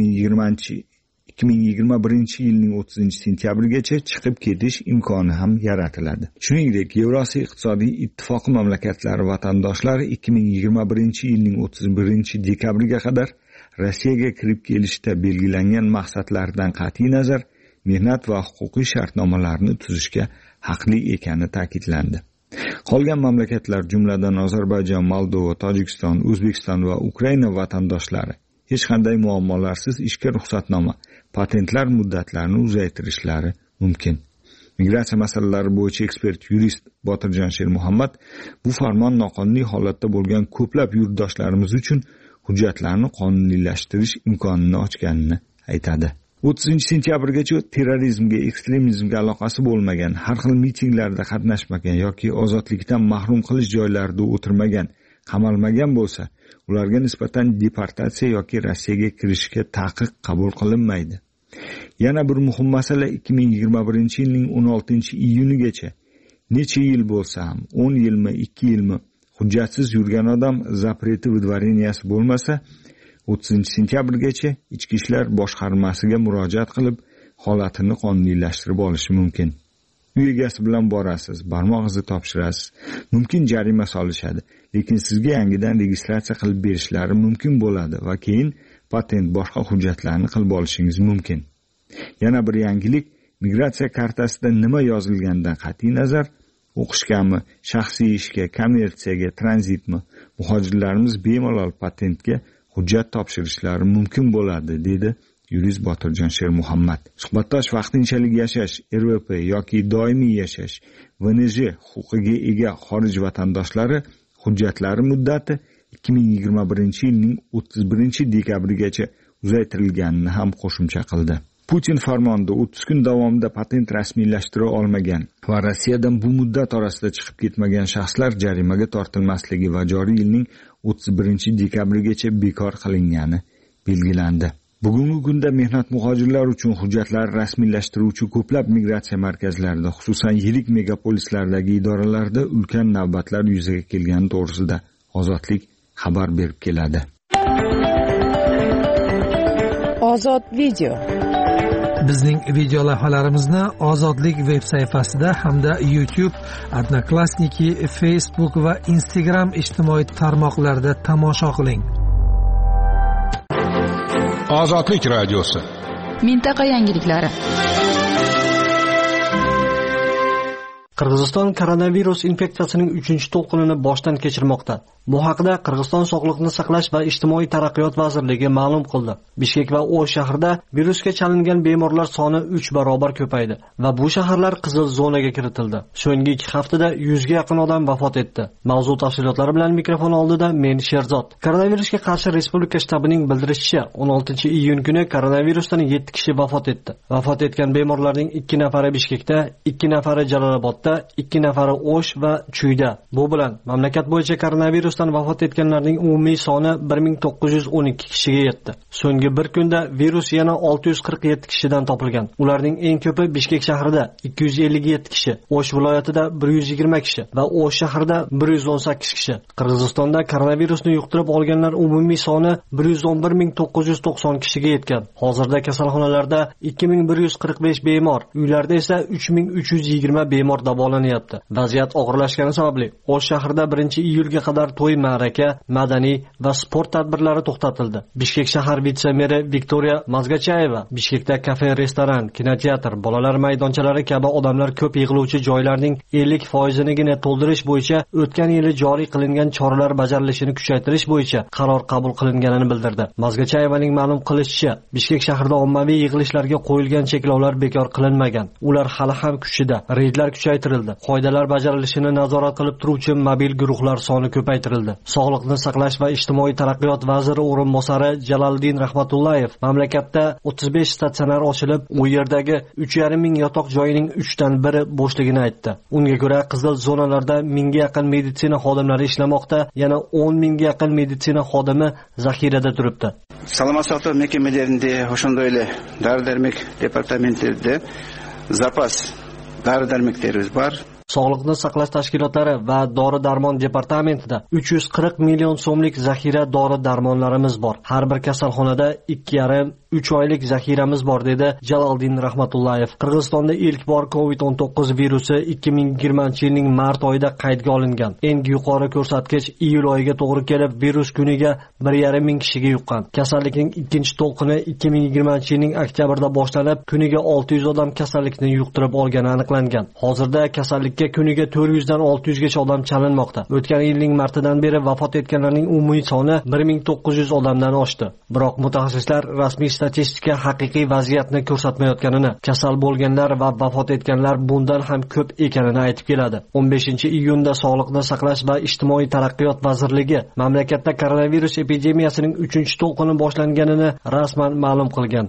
ming yigirma birinchi yilning o'ttizinchi sentyabrigacha chiqib ketish imkoni ham yaratiladi. Shuningdek, Yevrosiyo iqtisodiy ittifoqi mamlakatlari vatandoshlari ikki ming yigirma birinchi yilning o'ttiz birinchi dekabriga qadar Rossiyaga kirib kelishda belgilangan maqsadlardan qat'iy nazar mehnat va huquqiy shartnomalarni tuzishga haqli ekani ta'kidlandi. Qolgan mamlakatlar, jumladan Ozarbayjon, Moldova, Tojikiston, O'zbekiston va Ukraina vatandoshlari hech qanday muammolarsiz ishga ruxsatnoma, patentlar muddatlarini uzaytirishlari mumkin. Migratsiya masalalari bo'yicha ekspert yurist Botirjon Shermuhammad bu farmon noqonuniy holatda bo'lgan ko'plab yurtdoshlarimiz uchun hujjatlarni qonuniylashtirish imkonini ochganini aytadi. o'ttizinchi sentyabrgacha terrorizmga, ekstremizmga aloqasi bo'lmagan, har xil mitinglarda qatnashmagan yoki ozodlikdan mahrum qilish joylarida o'tirmagan, qamalmagan bo'lsa, ularga nisbatan deportatsiya yoki Rossiyaga kirishga taqiq qabul qilinmaydi. Yana bir muhim masala, ikki ming yigirma birinchi yilning o'n oltinchi iyunigacha necha yil bo'lsa ham, o'n yilmi, ikki yilmi hujjatsiz yurgan odam zapreti vidvareniyasi bo'lmasa, o'ttizinchi sentyabrgacha Ichki ishlar boshqarmasiga murojaat qilib, holatini qonuniylashtirib olishi mumkin. Uy egasi bilan borasiz, barmoq izi topshirasiz, mumkin jarima solishadi, lekin sizga yangidan registratsiya qilib berishlari mumkin bo'ladi va keyin patent boshqa hujjatlarni qilib olishingiz mumkin. Yana bir yangilik, migratsiya kartasida nima yozilganidan qat'iy nazar, o'qishgami, shaxsiy ishga, kommersiyaga, tranzitmi, muhojirlarimiz bemalol patentga hujjat topshirishlari mumkin bo'ladi, dedi yurist Botirjon Shermuhammad. Suhbatdosh vaqtinchalik yashash, R V P yoki doimiy yashash, V N J huquqiga ega xorij vatandoshlari hujjatlari muddati ikki ming yigirma birinchi yilning o'ttiz birinchi dekabrigacha uzaytirilganini ham qo'shimcha qildi. Putin farmonida o'ttiz kun davomida patent rasmiylashtira olmagan va Rossiyadan bu muddat orasida chiqib ketmagan shaxslar jarimaga tortilmasligi va joriy yilning o'ttiz birinchi dekabrigacha bekor qilingani belgilandi. Bugungi kunda mehnat muhojirlar uchun hujjatlar rasmiylashtiruvchi ko'plab migratsiya markazlarida, xususan yirik megapolislardagi idoralarda ulkan navbatlar yuzaga kelgani to'g'risida Ozodlik xabar berib keladi. Ozod video. Bizning video lavhalarimizni Ozodlik veb sayfasida hamda YouTube, Odnoklassniki, Facebook va Instagram ijtimoiy tarmoqlarida tomosha qiling. Ozodlik radiosi. Mintaqa yangiliklari. Qirg'iziston koronavirus infeksiyasining uchinchi to'lqinini boshdan kechirmoqda. Bu haqda Qirg'iziston Sog'liqni saqlash va ijtimoiy taraqqiyot vazirligi ma'lum qildi. Bishkek va O'sh shahrida virusga chalingan bemorlar soni uch barobar ko'paydi va bu shaharlar qizil zonaga kiritildi. So'nggi ikki haftada yuzga yaqin odam vafot etdi. Mavzu tafsilotlari bilan mikrofon oldida men Sherzod. Koronavirusga qarshi respublika shtabining bildirishicha, o'n oltinchi iyun kuni koronavirusdan yetti kishi vafot etdi. Vafot etgan bemorlarning ikki nafari Bishkekda, ikki nafari Jalolobodda, ikki nafari O'sh va Chuyda. Bu bilan mamlakat bo'yicha koronavirus vafot etganlarning umumiy soni bir ming to'qqiz yuz o'n ikki kishiga yetdi. So'nggi bir kunda virus yana olti yuz qirq yetti kishidan topilgan. Ularning eng ko'pi Bishkek shahrida ikki yuz ellik yetti kishi, O'sh viloyatida bir yuz yigirma kishi va O'sh shahrida bir yuz o'n sakkiz kishi. Qirg'izistonda koronavirusni yuqtirib olganlar umumiy soni bir yuz o'n bir ming to'qqiz yuz to'qson kishiga yetgan. Hozirda kasalxonalarda ikki ming bir yuz qirq besh bemor, uylarda esa uch ming uch yuz yigirma bemor davolanyapti. Vaziyat og'irlashgani sababli O'sh shahrida birinchi iyulga qadar to'y, ma'raka, madaniy va sport tadbirlari to'xtatildi. Bishkek shahar vitse-meri Viktoriya Mazgachayeva Bishkekda kafe, restoran, kinoteatr, bolalar maydonchalari kabi odamlar ko'p yig'iluvchi joylarning ellik foizinigina to'ldirish bo'yicha o'tgan yili joriy qilingan choralar bajarilishini kuchaytirish bo'yicha qaror qabul qilinganini bildirdi. Mazgachayevaning ma'lum qilishicha, Bishkek shahrida ommaviy yig'ilishlarga qo'yilgan cheklovlar bekor qilinmagan. Ular hali ham kuchida. Reydlar kuchaytirildi kengaytirildi. Qoidalar bajarilishini nazorat qilib turuvchi mobil guruhlar soni ko'paytirildi. Sog'liqni saqlash va ijtimoiy taraqqiyot vaziri o'rinbosari Jaloliddin Rahmatullayev mamlakatda o'ttiz besh statsionar ochilib, u yerdagi uch yarim ming yotoq joyining uchdan biri bo'shligini aytdi. Unga ko'ra, qizil zonalarda mingga yaqin meditsina xodimlari ishlamoqda, yana o'n mingga yaqin meditsina xodimi zaxirada turibdi. Salomat saqlash mekemalarida, o'shanda o'yle dori-darmok departamentlarida zapas dori-darmoklarimiz bor. Sog'liqni saqlash tashkilotlari va dori-darmon departamentida uch yuz qirq million so'mlik zaxira dori-darmonlarimiz bor. Har bir kasalxonada ikki yarim uch oylik zaxiramiz bor, dedi Jaloliddin Rahmatullayev. Qirg'izistonda ilk bor covid o'n to'qqiz virusi ikki ming yigirmanchi yilning mart oyida qaydga olingan. Eng yuqori ko'rsatkich iyul oyiga to'g'ri kelib, virus kuniga bir yarim ming kishiga yuqqan. Kasallikning ikkinchi to'lqini ikki ming yigirmanchi yilning oktyabrida boshlanib, kuniga olti yuz odam kasallikni yuqtirib olgani aniqlangan. Hozirda kasallikka kuniga to'rt yuz dan olti yuz gacha odam chalinmoqda. O'tgan yilning martidan beri vafot etganlarning umumiy soni bir ming to'qqiz yuz odamdan oshdi. Biroq mutaxassislar rasmiy statistika haqiqiy vaziyatni ko'rsatmayotganini, kasal bo'lganlar va vafot etganlar bundan ham ko'p ekanini aytib keladi. o'n beshinchi iyunda Sog'liqni saqlash va ijtimoiy taraqqiyot vazirligi mamlakatda koronavirus epidemiyasining uchinchi to'lqini boshlanganini rasman ma'lum qilgan.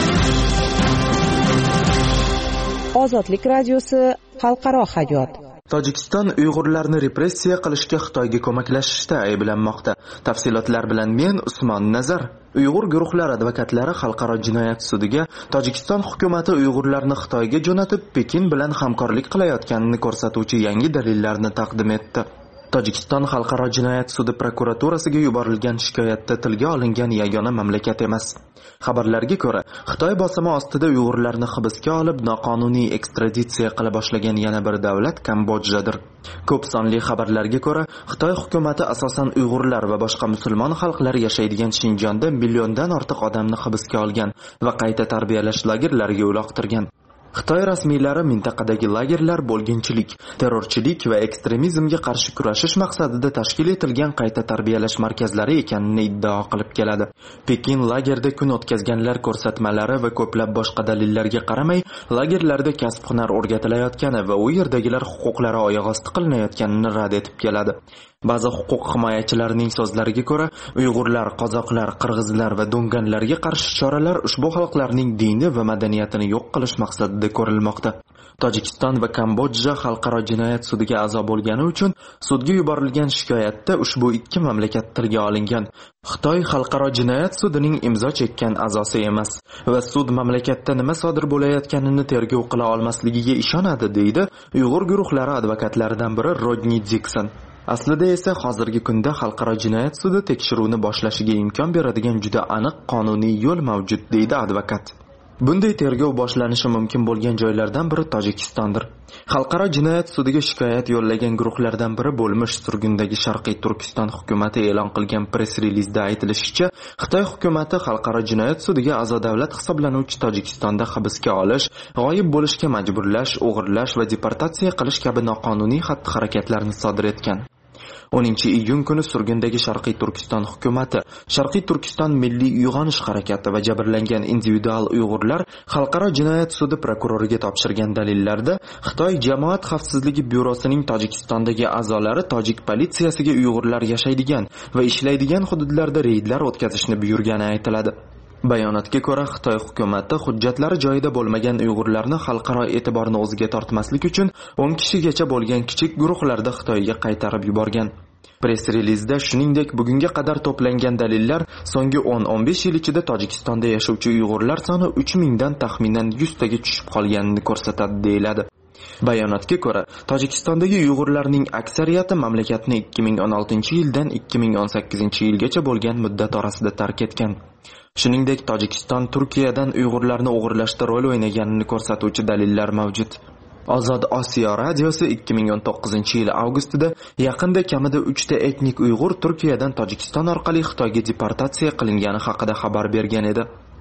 Ozodlik radiosi, xalqaro hayot. Tojikiston Uyg'urlarni repressiya qilishga Xitoyga ko'maklashishda ayblanmoqda. Tafsilotlar bilan men Usmon Nazar. Uyg'ur guruhlari advokatlari xalqaro jinoyat sudiga Tojikiston hukumatı Uyg'urlarni Xitoyga jo'natib, Pekin bilan hamkorlik qilayotganini ko'rsatuvchi yangi dalillarni taqdim etdi. Tojikiston xalqaro jinoyat sudi prokuraturasiga yuborilgan shikoyatda tilga olingan yagona mamlakat emas. Xabarlarga ko'ra, Xitoy bosimi ostida Uyg'urlarni hibsga olib, noqonuniy ekstraditsiya qila boshlagan yana bir davlat Kambodjadir. Ko'p sonli xabarlarga ko'ra, Xitoy hukumatı asosan Uyg'urlar va boshqa musulmon xalqlar yashaydigan Shinjonda milliondan ortiq odamni hibsga olgan va qayta tarbiyalash lagerlariga uloqtirgan. Xitoy rasmiylari mintaqadagi lagerlar bo'lginchilik, terrorchilik va ekstremizmga qarshi kurashish maqsadida tashkil etilgan qayta tarbiyalash markazlari ekanini iddao qilib keladi. Pekin lagerda kun o'tkazganlar ko'rsatmalari va ko'plab boshqa dalillarga qaramay, lagerlarda kasb-hunar o'rgatilayotgani va u yerdagilar huquqlari oyoq osti qilinayotganini rad etib keladi. Ba'zi huquq himoyachilarining so'zlariga ko'ra, Uyg'urlar, qozoqlar, qirg'izlar va do'nganlarga qarshi choralar ushbu xalqlarning dini va madaniyatini yo'q qilish maqsadida ko'rilmoqda. Tojikiston va Kambodja xalqaro jinoyat sudiga a'zo bo'lgani uchun sudga yuborilgan shikoyatda ushbu ikki mamlakat tilga olingan. Xitoy xalqaro jinoyat sudining imzo chekkan a'zosi emas va sud mamlakatda nima sodir bo'layotganini tergov qila olmasligiga ishonadi, deydi Uyg'ur guruhlari advokatlaridan biri Rodni Dikson. Aslida esa hozirgi kunda xalqaro jinoyat sudi tekshiruvni boshlashiga imkon beradigan juda aniq qonuniy yo'l mavjud, deydi advokat. Bunday tergov boshlanishi mumkin bo'lgan joylardan biri Tojikistondir. Xalqaro jinoyat sudiga shikoyat yo'llagan guruhlardan biri bo'lmish surgundagi Sharqiy Turkiston hukumati e'lon qilgan press-relizda aytilishicha, Xitoy hukumati xalqaro jinoyat sudiga a'zo davlat hisoblanuvchi Tojikistonda hibsga olish, g'oyib bo'lishga majburlash, o'g'irlash va deportatsiya qilish kabi noqonuniy xatti-harakatlarni sodir etgan. o'ninchi iyun kuni surgundagi Sharqiy Turkiston hukumati, Sharqiy Turkiston Milliy uyg'onish harakati va jabrlangan individual Uyg'urlar xalqaro jinoyat sudi prokuroriga topshirgan dalillarda Xitoy Jamoat xavfsizligi byurosining Tojikistondagi a'zolari tojik politsiyasiga Uyg'urlar yashaydigan va ishlaydigan hududlarda reydlar o'tkazishni buyurgani aytiladi. Bayonotga ko'ra, Xitoy hukumati hujjatlari joyida bo'lmagan Uyg'urlarni xalqaro e'tiborni o'ziga tortmaslik uchun o'n kishigacha bo'lgan kichik guruhlarda Xitoyga qaytarib yuborgan. Press-relizda shuningdek, bugunga qadar to'plangan dalillar so'nggi o'n o'n besh yil ichida Tojikistonda yashovchi Uyg'urlar soni uch mingdan taxminan yuz taga tushib qolganini ko'rsatadi, deyiladi. Bayonotga ko'ra, Tojikistondagi Uyg'urlarning aksariyati mamlakatni ikki ming o'n oltinchi yildan ikki ming o'n sakkizinchi yilgacha bo'lgan muddat orasida tark etgan. Shuningdek, Tojikiston Turkiyadan Uyg'urlarni o'g'irlashda rol o'ynaganini ko'rsatuvchi dalillar mavjud. Ozod Osiyo radiosi ikki ming o'n to'qqizinchi yil avgustida yaqinda kamida uchta etnik Uyg'ur Turkiyadan Tojikiston orqali Xitoyga deportatsiya qilingani haqida xabar bergan edi.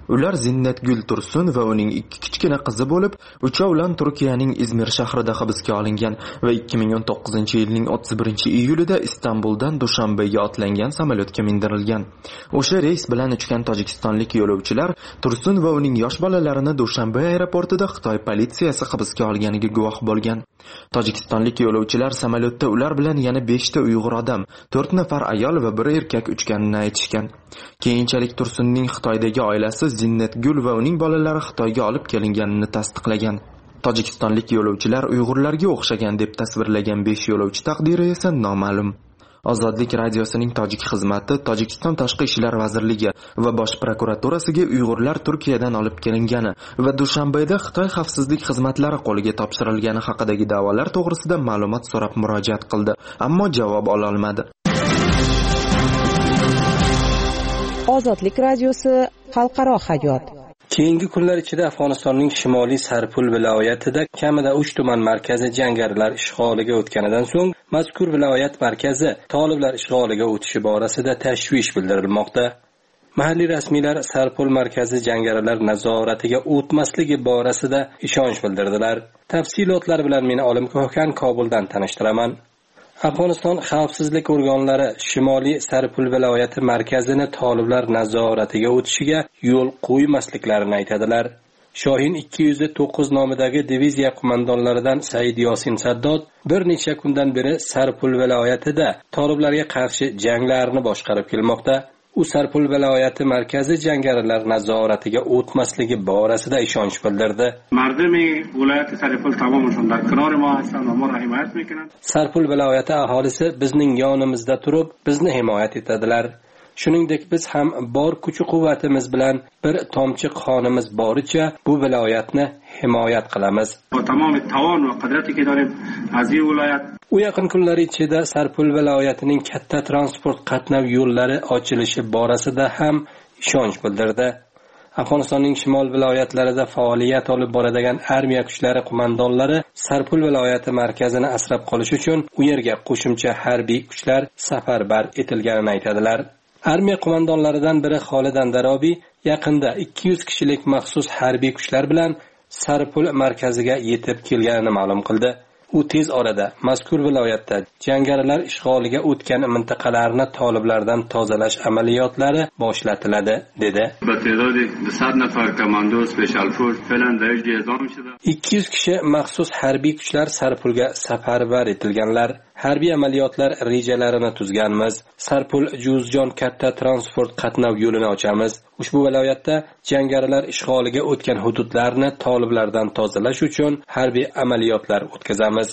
Ular Zinnatgul Tursun va uning ikki kichkina qizi bo'lib, uchovlan Turkiyaning Izmir shahrida hibsga olingan va ikki ming o'n to'qqizinchi yilning o'ttiz birinchi iyulida Istanbuldan Dushanbega otlangan samolyotga mindirilgan. O'sha reys bilan uchgan tojikistonlik yo'lovchilar Tursun va uning yosh bolalarini Dushanbe aeroportida Xitoy politsiyasi hibsga olganiga guvoh bo'lgan. Tojikistonlik yo'lovchilar samolyotda ular bilan yana besh ta Uyg'ur odam, to'rt nafar ayol va bir erkak uchganini aytishgan. Keyinchalik Tursunning Xitoydagi oilasi Zinnatgul va uning bolalari Xitoyga olib kelinganini tasdiqlagan. Tojikistonlik yo'lovchilar Uyg'urlarga o'xshagan deb tasvirlagan besh yo'lovchi taqdiri esa noma'lum. Ozodlik radiosining tojik xizmati Tojikiston Tashqi ishlar vazirligi va bosh prokuraturasiga Uyg'urlar Turkiyadan olib kelingani va Dushanbeda Xitoy xavfsizlik xizmatlari qo'liga topshirilgani haqidagi da'volar to'g'risida ma'lumot so'rab murojaat qildi, ammo javob ola olmadi. Ozodlik radiosi xalqaro hayot. Keyingi kunlar ichida Afg'onistonning Shimoliy Sarpul viloyatida kamida uch tuman markazi jangarilar ishg'oliga o'tganidan so'ng mazkur viloyat markazi toliblar ishg'oliga o'tishi borasida tashvish bildirilmoqda. Mahalliy rasmiylar Sarpul markazi jangarilar nazoratiga o'tmasligi borasida ishonch bildirdilar. Tafsilotlar bilan meni Olim Ko'hkan Kobuldan tanishtiraman. Afg'oniston xavfsizlik organlari Shimoliy Sarpul viloyati markazini toliblar nazoratiga o'tishiga yo'l qo'ymasliklarini aytadilar. Shohin ikki yuz to'qqiz nomidagi diviziya qo'mondonlaridan Said Yosin Saddod bir necha kundan beri Sarpul viloyatida toliblarga qarshi janglarni boshqarib kelmoqda. U Sarpul viloyati markazi jangarilar nazoratiga o'tmasligi borasida ishonch bildirdi. Sarpul viloyati aholisi bizning yonimizda turib, bizni himoya etadilar. Shuningdek, biz ham bor kuch-quvvatimiz bilan bir tomchi qonimiz boricha bu viloyatni himoya qilamiz. U yaqin kunlar ichida Sarpul viloyatining katta transport qatnov yo'llari ochilishi borasida ham ishonch bildirdi. Afg'onistonning shimol viloyatlarida faoliyat olib boradigan armiya kuchlari qo'mondonlari Sarpul viloyati markazini asrab qolish uchun u yerga qo'shimcha harbiy kuchlar safarbar etilganini aytadilar. Armiya qo'mondonlaridan biri Xolidan Darobiy yaqinda ikki yuz kishilik maxsus harbiy kuchlar bilan Sarpul markaziga yetib kelganini ma'lum qildi. U tez orada mazkur viloyatda jangarilar ishg'oliga o'tgan mintaqalarni toliblardan tozalash amaliyotlari boshlatiladi, dedi. ikki yuz kishi maxsus harbiy kuchlar Sarpulga safarbar etilganlar. Harbiy amaliyotlar rejalarini tuzganmiz. Sarpul Juzjon katta transport qatnov yo'lini ochamiz. Ushbu viloyatda jangarilar ishg'oliga o'tgan hududlarni toliblardan tozalash uchun harbiy amaliyotlar o'tkazamiz.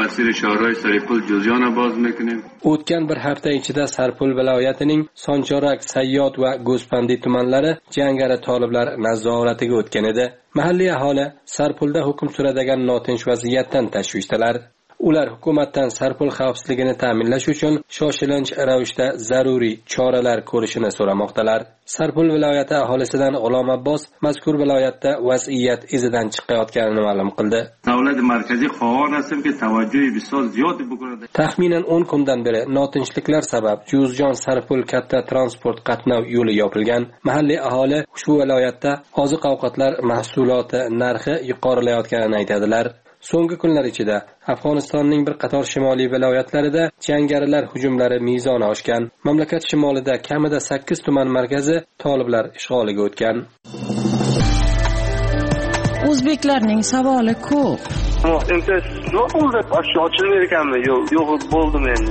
O'tgan bir hafta ichida Sarpul viloyatining Sonchorak, Sayyod va Go'spandi tumanlari jangari toliblar nazoratiga o'tgan edi. Mahalliy aholi Sarpulda hukm suradigan notinch vaziyatdan tashvishdalar. Ular hukumatdan Sarpul xavfsizligini ta'minlash uchun shoshilinch ravishda zaruriy choralar ko'rishini so'ramoqdalar. Sarpul viloyati aholisidan G'ulom Abbos mazkur viloyatda vaziyat izidan chiqayotganini ma'lum qildi. Davlat markaziy qonunasiga tavajjuh bisoz ziyod bo'ldi. Taxminan o'n kundan beri notinchliklar sabab Juzjon Sarpul katta transport qatnov yo'li yopilgan. Mahalliy aholi ushbu viloyatda oziq-ovqatlar mahsuloti narxi yuqorilayotganini aytadilar. So'nggi kunlar ichida Afg'onistonning bir qator shimoliy viloyatlarida jangarilar hujumlari mezoni oshgan. Mamlakat shimolida kamida sakkiz tuman markazi toliblar ishg'oliga o'tgan. O'zbeklarning savoli ko'p. Imtiyoz yo'q bo'ldi, ochilmaydi ekanmi? Yo'q, yo'q bo'ldim endi.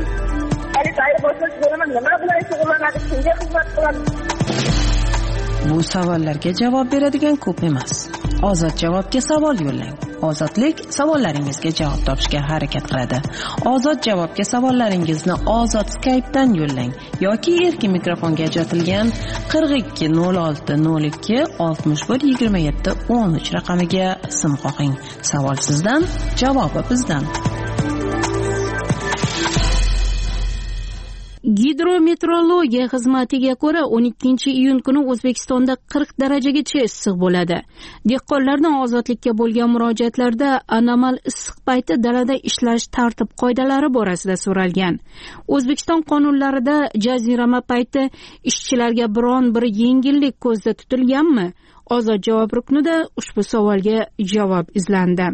Bu savollarga javob beradigan ko'p emas. Ozod javobga savol yo'llang. Ozodlik savollaringizga javob topishga harakat qiladi. Ozod javobga savollaringizni Ozod Skype'dan yo'llang yoki erkin mikrofonga ajratilgan qirq ikki nol olti nol ikki oltmish bir yigirma yetti o'n uch raqamiga sim qo'ying. Savol sizdan, javobi bizdan. Gidrometeorologiya xizmatiga ko'ra o'n ikkinchi iyun kuni O'zbekistonda qirq darajagacha issiq bo'ladi. Dehqonlardan ozodlikka bo'lgan murojaatlarda anomal issiq payti dalada ishlash tartib qoidalari borasida so'ralgan. O'zbekiston qonunlarida jazirama payti ishchilarga biron bir yengillik ko'zda tutilganmi? Ozod javob ruknida ushbu savolga javob izlandi.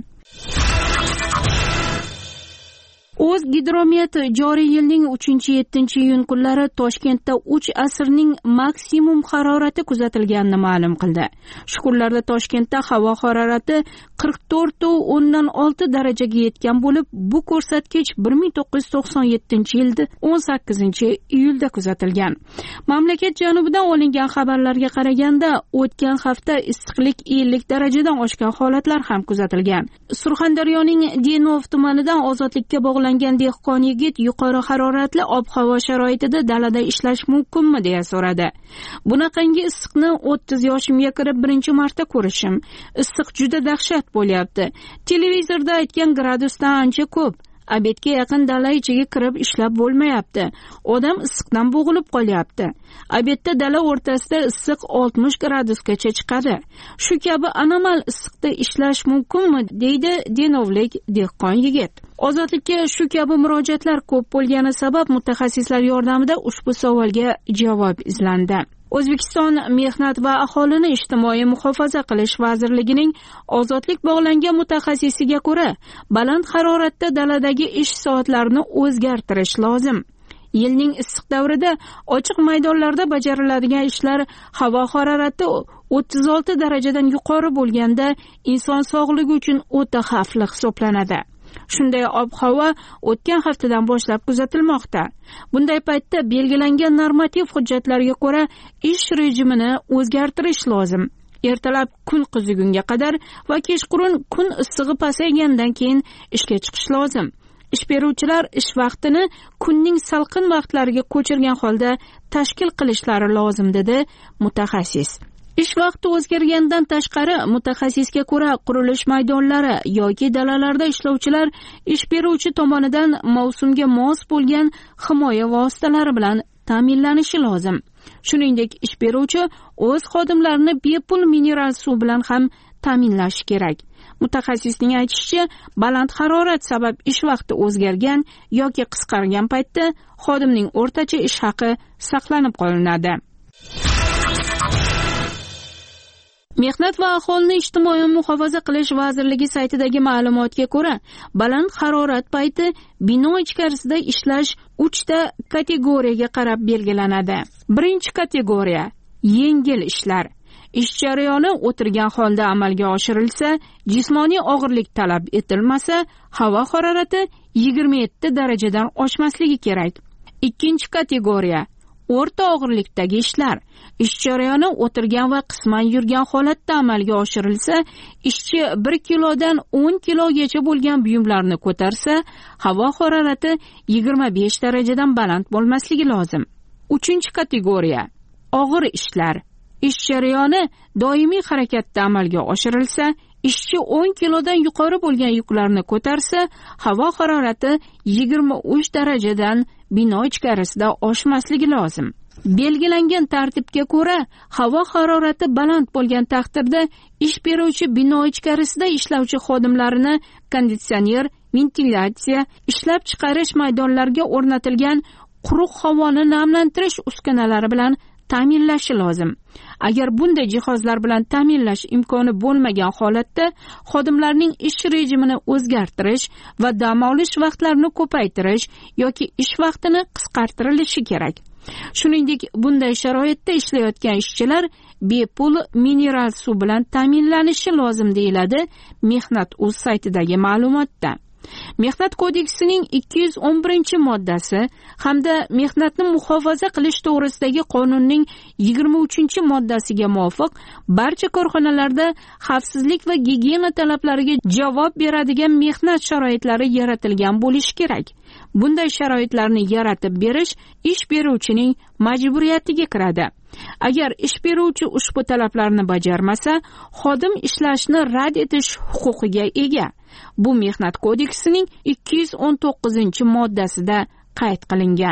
O'zgidromet joriy yilning uchinchi yettinchi iyun kunlari Toshkentda uch asrning maksimum harorati kuzatilganini ma'lum qildi. Shu kunlarda Toshkentda havo harorati qirq to'rt nuqta o'ndan olti darajaga yetgan bo'lib, bu ko'rsatkich bir ming to'qqiz yuz to'qson yettinchi yilda o'n sakkizinchi iyulda kuzatilgan. Mamlakat janubidan olingan xabarlarga qaraganda, o'tgan hafta issiqlik ellik darajadan oshgan holatlar ham kuzatilgan. Surxondaryoning Denov tumanidan ozodlikka bog'langan dehqon yigit yuqori haroratli ob-havo sharoitida dalada ishlash mumkinmi deya so'radi. Bunaqangi issiqni o'ttiz yoshimga kirib birinchi marta ko'rishim. Issiq juda dahshat bo'lyapti. Televizorda aytgan gradusdan ancha ko'p. Abedga yaqin dala ichiga kirib ishlab bo'lmayapti. Odam issiqdan bo'g'ilib qolyapti. Abedda dala o'rtasida issiq oltmish gradusgacha chiqadi. Shu kabi anomal issiqda ishlash mumkinmi, deydi denovlik dehqon yigit. Ozodlikka shu kabi murojaatlar ko'p bo'lgani sabab mutaxassislar yordamida ushbu savolga javob izlandi. O'zbekiston Mehnat va aholini ijtimoiy muhofaza qilish vazirligining ozodlik bog'langan mutaxassisiga ko'ra, baland haroratda daladagi ish soatlarini o'zgartirish lozim. Yilning issiq davrida ochiq maydonlarda bajariladigan ishlar havo harorati o'ttiz olti darajadan yuqori bo'lganda inson sog'ligi uchun o'ta xavfli hisoblanadi. Shunday ob-havo o'tgan haftadan boshlab kuzatilmoqda. Bunday paytda belgilangan normativ hujjatlarga ko'ra ish rejimini o'zgartirish lozim. Ertalab kun qizigunga qadar va kechqurun kun issig'i pasaygandan keyin ishga chiqish lozim. Ish beruvchilar ish vaqtini kunning salqin vaqtlariga ko'chirgan holda tashkil qilishlari lozim, dedi mutaxassis. Ish vaqti o'zgargandan tashqari, mutaxassisga ko'ra qurilish maydonlari yoki dalalarda ishlovchilar ish beruvchi tomonidan mavsumga mos bo'lgan himoya vositalari bilan ta'minlanishi lozim. Shuningdek, ish beruvchi o'z xodimlarini bepul mineral suv bilan ham ta'minlashi kerak. Mutaxassisning aytishicha, baland harorat sabab ish vaqti o'zgargan yoki qisqargan paytda xodimning o'rtacha ish haqi saqlanib qolinadi. Mehnat va aholini ijtimoiy muhofaza qilish vazirligi saytidagi ma'lumotga ko'ra, baland harorat payti bino ichkarisida ishlash uchta kategoriyaga qarab belgilanadi. Birinchi kategoriya yengil ishlar. Ish jarayoni o'tirgan holda amalga oshirilsa, jismoniy og'irlik talab etilmasa, havo harorati yigirma yetti darajadan oshmasligi kerak. Ikkinchi kategoriya o'rta og'irlikdagi ishlar. Ish jarayoni o'tirgan va qisman yurgan holatda amalga oshirilsa, ishchi bir kilodan o'n kilogacha bo'lgan buyumlarni ko'tarsa, havo harorati yigirma besh darajadan baland bo'lmasligi lozim. Uchinchi kategoriya og'ir ishlar. Ish jarayoni doimiy harakatda amalga oshirilsa, ishchi o'n kilodan yuqori bo'lgan yuklarni ko'tarsa, havo harorati yigirma uch darajadan bino ichkarisida oshmasligi lozim. Belgilangan tartibga ko'ra, havo harorati baland bo'lgan taqdirda ish beruvchi bino ichkarisida ishlovchi xodimlarini konditsioner, ventilyatsiya, ishlab chiqarish maydonlariga o'rnatilgan quruq havoni namlantirish uskunalari bilan ta'minlashi lozim. Agar bunday jihozlar bilan ta'minlash imkoni bo'lmagan holatda xodimlarning ish rejimini o'zgartirish va dam olish vaqtlarini ko'paytirish yoki ish vaqtini qisqartirilishi kerak. Shuningdek, bunday sharoitda ishlayotgan ishchilar bepul mineral suv bilan ta'minlanishi lozim, deyiladi Mehnat.uz saytidagi ma'lumotda. Mehnat kodeksining ikki yuz o'n birinchi moddasi hamda mehnatni muhofaza qilish to'g'risidagi qonunning yigirma uchinchi moddasiga muvofiq barcha korxonalarda xavfsizlik va gigiyena talablariga javob beradigan mehnat sharoitlari yaratilgan bo'lishi kerak. Bunday sharoitlarni yaratib berish ish beruvchining majburiyatiga kiradi. Agar ish beruvchi ushbu talablarni bajarmasa, xodim ishlashni rad etish huquqiga ega. Bu Mehnat kodeksining ikki yuz o'n to'qqizinchi moddasida qayd qilingan.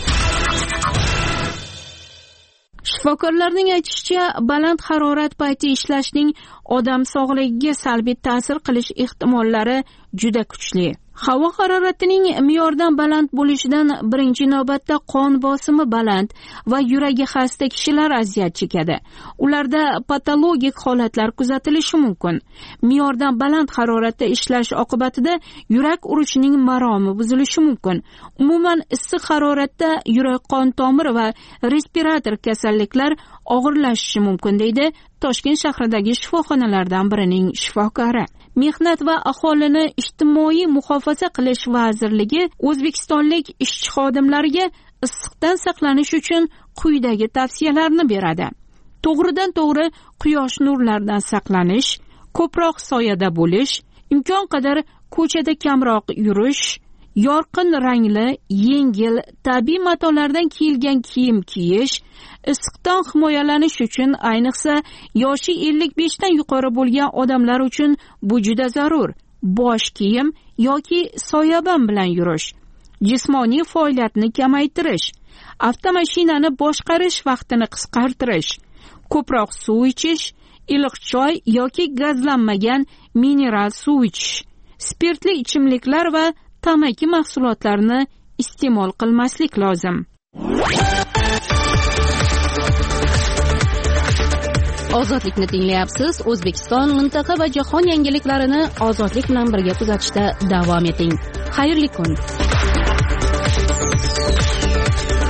Shifokorlarning aytishicha, baland harorat payti ishlashning odam sog'ligiga salbiy ta'sir qilish ehtimollari juda kuchli. Havo haroratining me'yordan baland bo'lishidan birinchi navbatda qon bosimi baland va yuragi xasta kishilar aziyat chekadi. Ularda patologik holatlar kuzatilishi mumkin. Me'yordan baland haroratda ishlash oqibatida yurak urishining maromi buzilishi mumkin. Umuman issiq haroratda yurak qon tomiri va respirator kasalliklar og'irlashishi mumkin deydi Toshkent shahridagi shifoxonalardan birining shifokori. Mehnat va aholini ijtimoiy muhofaza qilish vazirligi o'zbekistonlik ishchi xodimlariga issiqdan saqlanish uchun quyidagi tavsiyalarni beradi. To'g'ridan to'g'ri quyosh nurlaridan saqlanish, ko'proq soyada bo'lish, imkon qadar ko'chada kamroq yurish, yorqin rangli, yengil, tabiiy matolardan kiyilgan kiyim kiyish, issiqdan himoyalanish uchun ayniqsa yoshi ellik besh dan yuqori bo'lgan odamlar uchun bu juda zarur. Bosh kiyim yoki soyabon bilan yurish, jismoniy faoliyatni kamaytirish, avtomashinani boshqarish vaqtini qisqartirish, ko'proq suv ichish, iliq choy yoki gazlanmagan mineral suv ichish, spirtli ichimliklar va tamaki mahsulotlarini iste'mol qilmaslik lozim. Ozodlikni tinglayapsiz. O'zbekiston, mintaqa va jahon yangiliklarini ozodlik bilan birga kuzatishda davom eting. Xayrli kun.